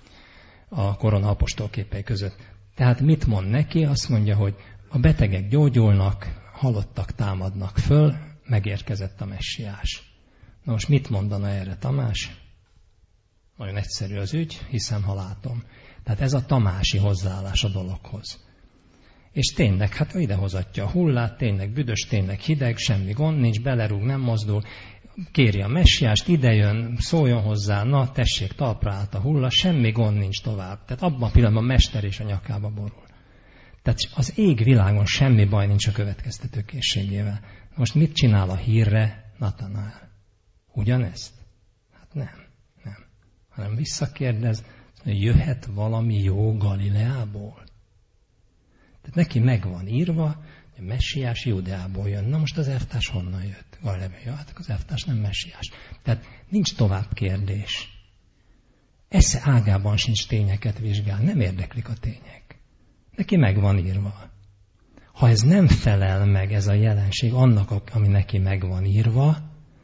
a korona apostolképei között. Tehát mit mond neki? Azt mondja, hogy a betegek gyógyulnak, halottak támadnak föl, megérkezett a messiás. Na most mit mondana erre Tamás? Nagyon egyszerű az ügy, hiszem, ha látom. Tehát ez a tamási hozzáállás a dologhoz. És tényleg, hát idehozatja a hullát, tényleg büdös, tényleg hideg, semmi gond nincs, belerúg, nem mozdul, kéri a messiást, idejön, szóljon hozzá, na tessék, talpra állt a hulla, semmi gond nincs tovább. Tehát abban a pillanatban a mester és a nyakába borul. Tehát az ég világon semmi baj nincs a következtető készségével. Most mit csinál a hírre Natanael? Ugyanezt? Hát nem. Hanem visszakérdez, hogy jöhet valami jó Galileából. Tehát neki meg van írva, hogy a messiás Judeából jön. Na most az elvtárs honnan jött? Galileából. Ja, hát az elvtárs nem messiás. Tehát nincs tovább kérdés. esze ágában sincs tényeket vizsgál, nem érdeklik a tények. Neki meg van írva. Ha ez nem felel meg, ez a jelenség annak, ami neki meg van írva,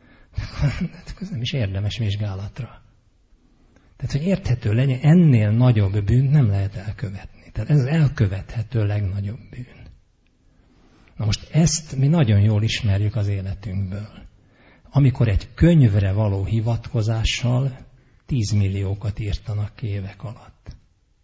ez nem is érdemes vizsgálatra. Tehát, hogy érthető legyen, ennél nagyobb bűnt nem lehet elkövetni. Tehát ez az elkövethető legnagyobb bűn. Na most ezt mi nagyon jól ismerjük az életünkből. Amikor egy könyvre való hivatkozással 10 milliókat írtanak ki évek alatt.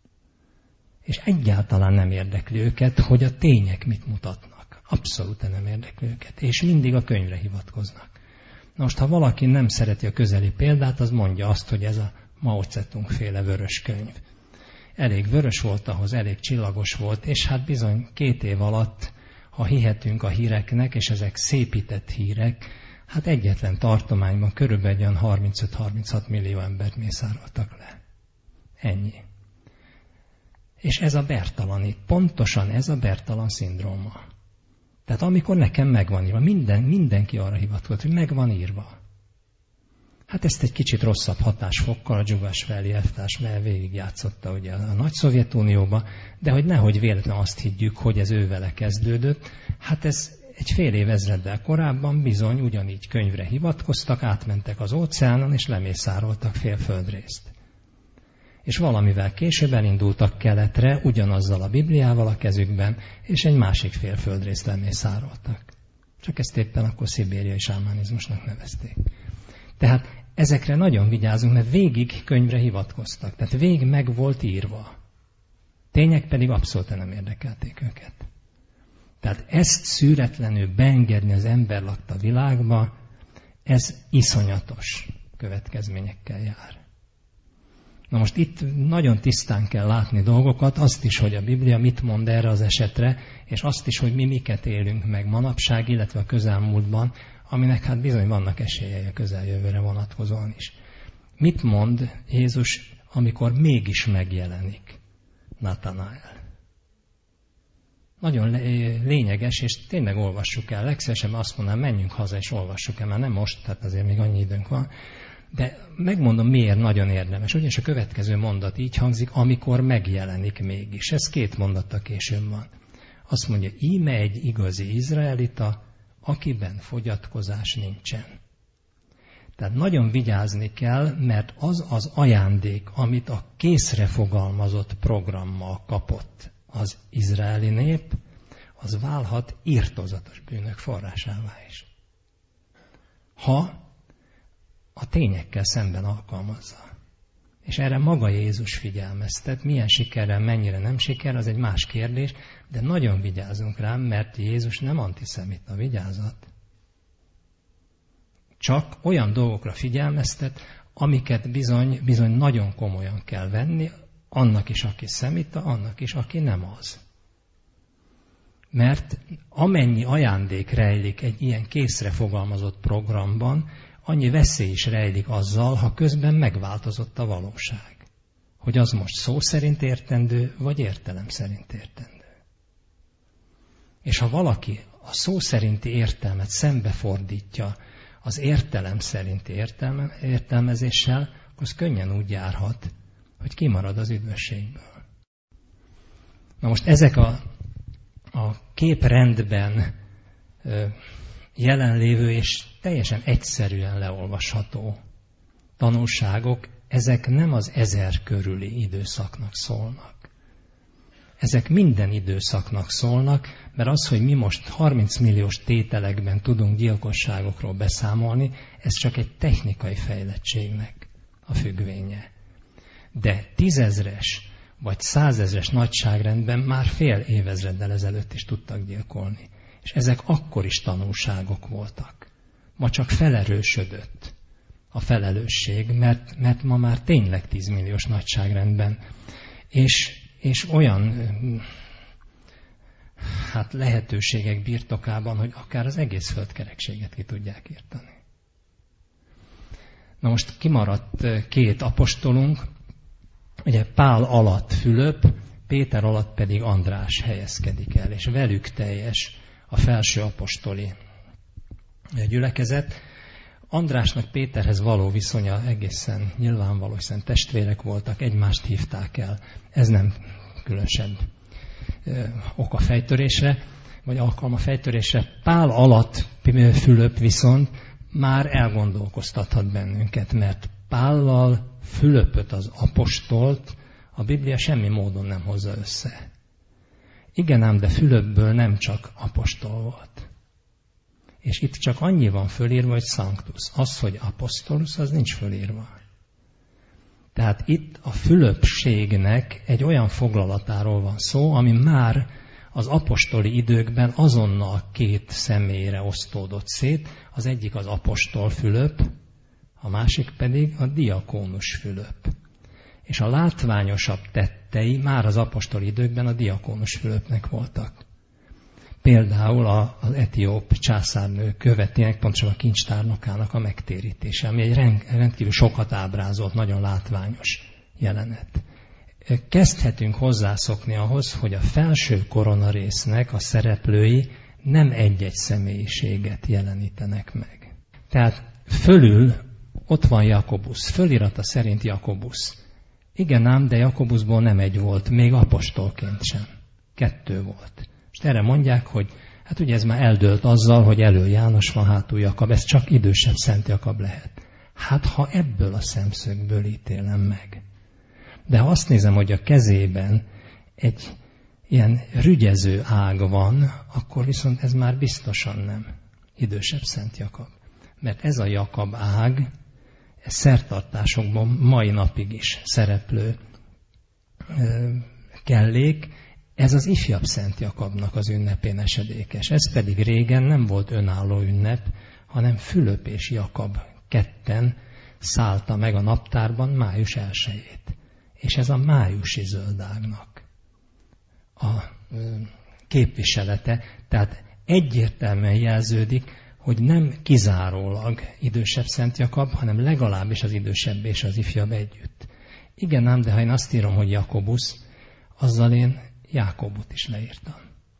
És egyáltalán nem érdekli őket, hogy a tények mit mutatnak. Abszolút nem érdekli őket. És mindig a könyvre hivatkoznak. Na most, ha valaki nem szereti a közeli példát, az mondja azt, hogy ez a Mao Zedong féle vörös könyv. Elég vörös volt ahhoz, elég csillagos volt, és hát bizony 2 év alatt, ha hihetünk a híreknek, és ezek szépített hírek, hát egyetlen tartományban körülbelül olyan 35-36 millió embert mészároltak le. Ennyi. És ez a Bertalan, pontosan ez a Bertalan szindróma. Tehát amikor nekem megvan írva, mindenki arra hivatkozott, hogy megvan írva. Hát ezt egy kicsit rosszabb hatásfokkal a Dzsugashvili elvtárs végigjátszotta ugye a nagy Szovjetunióba, de hogy nehogy véletlenül azt higgyük, hogy ez ővele kezdődött, hát ez egy fél évezreddel korábban bizony ugyanígy könyvre hivatkoztak, átmentek az óceánon és lemészároltak fél földrészt. És valamivel később elindultak keletre, ugyanazzal a Bibliával a kezükben, és egy másik fél földrészt lemészároltak. Csak ezt éppen akkor szibériai sámánizmusnak nevezték. Tehát ezekre nagyon vigyázunk, mert végig könyvre hivatkoztak. Tehát végig meg volt írva. Tények pedig abszolút nem érdekelték őket. Tehát ezt szűretlenül beengedni az ember lakta világba, ez iszonyatos következményekkel jár. Na most itt nagyon tisztán kell látni dolgokat, azt is, hogy a Biblia mit mond erre az esetre, és azt is, hogy mi miket élünk meg manapság, illetve a közelmúltban, aminek hát bizony vannak esélyei a közeljövőre vonatkozóan is. Mit mond Jézus, amikor mégis megjelenik Natanael? Nagyon lényeges, és tényleg olvassuk el. Legszívesebben azt mondanám, menjünk haza és olvassuk el, mert nem most, tehát azért még annyi időnk van. De megmondom, miért nagyon érdemes. Ugyanis a következő mondat így hangzik, amikor megjelenik mégis. Ez 2 mondattal később van. Azt mondja, íme egy igazi izraelita, akiben fogyatkozás nincsen. Tehát nagyon vigyázni kell, mert az az ajándék, amit a készre fogalmazott programmal kapott az izraeli nép, az válhat irtózatos bűnök forrásává is. Ha a tényekkel szemben alkalmazza. És erre maga Jézus figyelmeztet, milyen sikerrel, mennyire nem siker, az egy más kérdés, de nagyon vigyázunk rá, mert Jézus nem antiszemita, vigyázat. Csak olyan dolgokra figyelmeztet, amiket bizony nagyon komolyan kell venni, annak is, aki szemita, annak is, aki nem az. Mert amennyi ajándék rejlik egy ilyen készre fogalmazott programban, annyi veszély is rejlik azzal, ha közben megváltozott a valóság. Hogy az most szó szerint értendő, vagy értelem szerint értendő. És ha valaki a szó szerinti értelmet szembefordítja az értelem szerinti értelmezéssel, akkor az könnyen úgy járhat, hogy kimarad az üdvösségből. Na most ezek a képrendben jelenlévő és teljesen egyszerűen leolvasható tanulságok, ezek nem az 1000 körüli időszaknak szólnak. Ezek minden időszaknak szólnak, mert az, hogy mi most 30 milliós tételekben tudunk gyilkosságokról beszámolni, ez csak egy technikai fejlettségnek a függvénye. De 10 000-es vagy 100 000-es nagyságrendben már fél évezreddel ezelőtt is tudtak gyilkolni. És ezek akkor is tanulságok voltak. Ma csak felerősödött a felelősség, mert ma már tényleg 10 milliós nagyságrendben. És olyan lehetőségek birtokában, hogy akár az egész földkerekséget ki tudják írtani. Na most kimaradt 2 apostolunk, ugye Pál alatt Fülöp, Péter alatt pedig András helyezkedik el, és velük teljes a felső apostoli gyülekezet. Andrásnak Péterhez való viszonya egészen nyilvánvaló, hiszen testvérek voltak, egymást hívták el. Ez nem különösebb ok a fejtörésre, vagy alkalma fejtörésre. Pál alatt Fülöp viszont már elgondolkoztathat bennünket, mert Pállal Fülöpöt, az apostolt a Biblia semmi módon nem hozza össze. Igen ám, de Fülöpből nem csak apostol volt. És itt csak annyi van fölírva, hogy Sanctus. Az, hogy apostolus, az nincs fölírva. Tehát itt a Fülöpségnek egy olyan foglalatáról van szó, ami már az apostoli időkben azonnal két személyre osztódott szét. Az egyik az apostol Fülöp, a másik pedig a diakónus Fülöp. És a látványosabb tettei már az apostoli időkben a diakónus Fülöpnek voltak. Például az etióp császárnő követének, pontosan a kincstárnokának a megtérítése, ami egy rendkívül sokat ábrázolt, nagyon látványos jelenet. Kezdhetünk hozzászokni ahhoz, hogy a felső koronarésznek a szereplői nem egy-egy személyiséget jelenítenek meg. Tehát fölül ott van Jakobusz, fölirata szerint Jakobusz. Igen ám, de Jakobuszból nem egy volt, még apostolként sem. 2 volt. És erre mondják, hogy hát ugye ez már eldőlt azzal, hogy elől János van, hátul Jakab, ez csak idősebb Szent Jakab lehet. Hát ha ebből a szemszögből ítélem meg. De ha azt nézem, hogy a kezében egy ilyen rügyező ág van, akkor viszont ez már biztosan nem idősebb Szent Jakab. Mert ez a Jakab ág, ez szertartásokban mai napig is szereplő kellék, ez az ifjabb Szent Jakabnak az ünnepén esedékes. Ez pedig régen nem volt önálló ünnep, hanem Fülöp és Jakab ketten szállta meg a naptárban május 1-ét. És ez a májusi zöldágnak a képviselete. Tehát egyértelműen jelződik, hogy nem kizárólag idősebb Szent Jakab, hanem legalábbis az idősebb és az ifjabb együtt. Igen ám, de ha én azt írom, hogy Jakobusz, azzal én Jákobot is leírtam.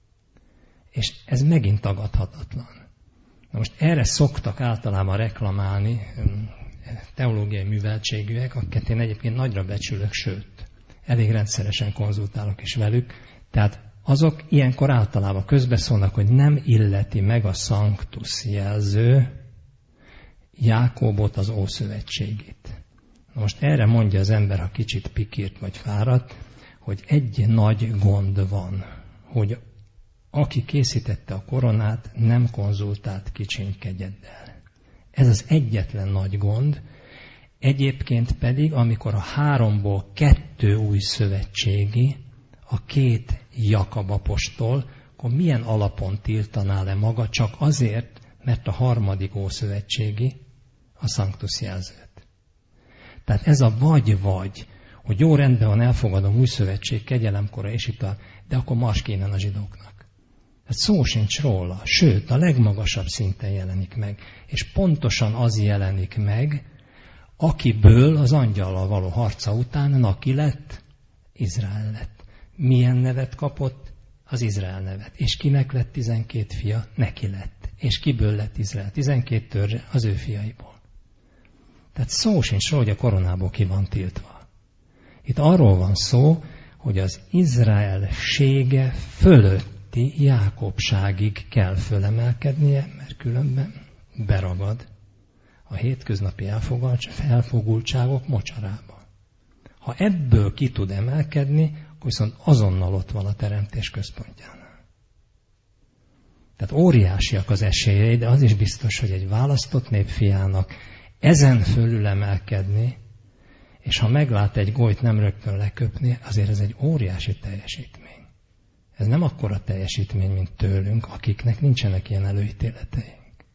És ez megint tagadhatatlan. Na most erre szoktak általában reklamálni teológiai műveltségűek, akiket én egyébként nagyra becsülök, sőt, elég rendszeresen konzultálok is velük. Tehát azok ilyenkor általában közbeszólnak, hogy nem illeti meg a Sanctus jelző Jákobot, az Ószövetségit. Na most erre mondja az ember, ha kicsit pikírt vagy fáradt, hogy egy nagy gond van, hogy aki készítette a koronát, nem konzultált kicsiny kegyeddel. Ez az egyetlen nagy gond. Egyébként pedig, amikor a 3-ból 2 új szövetségi, a 2 Jakab apostol, akkor milyen alapon tiltaná le maga csak azért, mert a 3. ószövetségi a Sanctus jelzőt. Tehát ez a vagy-vagy, hogy jó, rendben van, elfogadom új szövetség, kegyelemkora és itt de akkor mars kéne a zsidóknak. Tehát szó sincs róla, sőt, a legmagasabb szinten jelenik meg. És pontosan az jelenik meg, akiből az angyallal való harca után Naki lett, Izrael lett. Milyen nevet kapott? Az Izrael nevet. És kinek lett 12 fia? Neki lett. És kiből lett Izrael? 12 törzse az ő fiaiból. Tehát szó sincs róla, hogy a koronából ki van tiltva. Itt arról van szó, hogy az Izraelsége fölötti Jákobságig kell fölemelkednie, mert különben beragad a hétköznapi elfogultságok mocsarába. Ha ebből ki tud emelkedni, akkor viszont azonnal ott van a teremtés központjánál. Tehát óriásiak az esélyei, de az is biztos, hogy egy választott nép fiának ezen fölül emelkedni, és ha meglát egy gólyt nem rögtön leköpni, azért ez egy óriási teljesítmény. Ez nem akkora teljesítmény, mint tőlünk, akiknek nincsenek ilyen előítéleteink.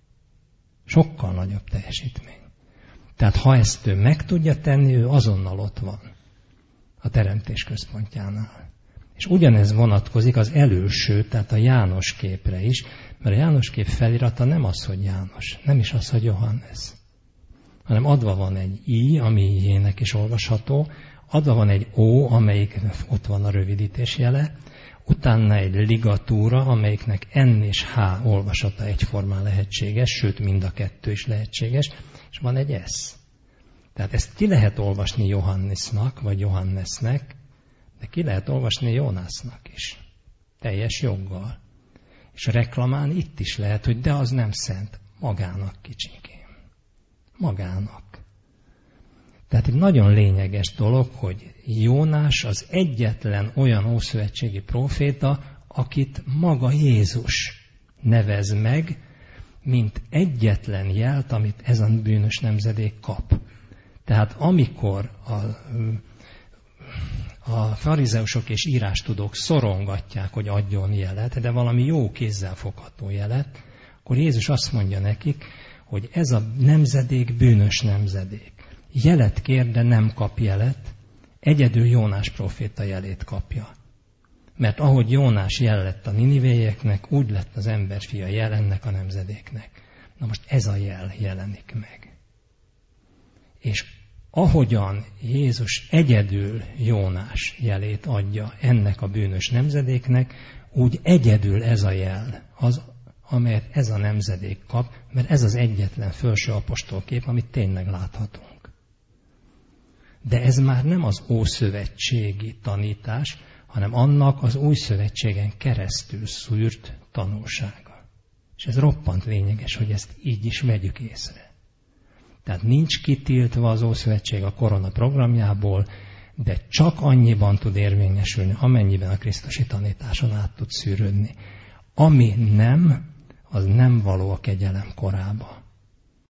Sokkal nagyobb teljesítmény. Tehát ha ezt ő meg tudja tenni, ő azonnal ott van a teremtés központjánál. És ugyanez vonatkozik az előső, tehát a János képre is, mert a János kép felirata nem az, hogy János, nem is az, hogy Johannes, hanem adva van egy I, ami I-jének is olvasható, adva van egy O, amelyik ott van a rövidítés jele, utána egy ligatúra, amelyiknek N és H olvasata egyformán lehetséges, sőt mind a kettő is lehetséges, és van egy S. Tehát ezt ki lehet olvasni Johannesnak, vagy Johannesnek, de ki lehet olvasni Jónásznak is. Teljes joggal. És reklamán itt is lehet, hogy de az nem szent. Magának, kicsinkém. Magának. Tehát egy nagyon lényeges dolog, hogy Jónás az egyetlen olyan ószövetségi próféta, akit maga Jézus nevez meg, mint egyetlen jelt, amit ez a bűnös nemzedék kap. Tehát amikor a farizeusok és írástudók szorongatják, hogy adjon jelet, de valami jó kézzelfogható jelet, akkor Jézus azt mondja nekik, hogy ez a nemzedék bűnös nemzedék. Jelet kér, de nem kap jelet, egyedül Jónás próféta jelét kapja. Mert ahogy Jónás jel lett a ninivéieknek, úgy lett az emberfia jel ennek a nemzedéknek. Na most ez a jel jelenik meg. És ahogyan Jézus egyedül Jónás jelét adja ennek a bűnös nemzedéknek, úgy egyedül ez a jel, az, amelyet ez a nemzedék kap, mert ez az egyetlen felső apostolkép, amit tényleg láthatunk. De ez már nem az ószövetségi tanítás, hanem annak az új szövetségen keresztül szűrt tanulsága. És ez roppant lényeges, hogy ezt így is vegyük észre. Tehát nincs kitiltva az Ószövetség a korona programjából, de csak annyiban tud érvényesülni, amennyiben a krisztusi tanításon át tud szűrődni. Ami nem, az nem való a kegyelem korába.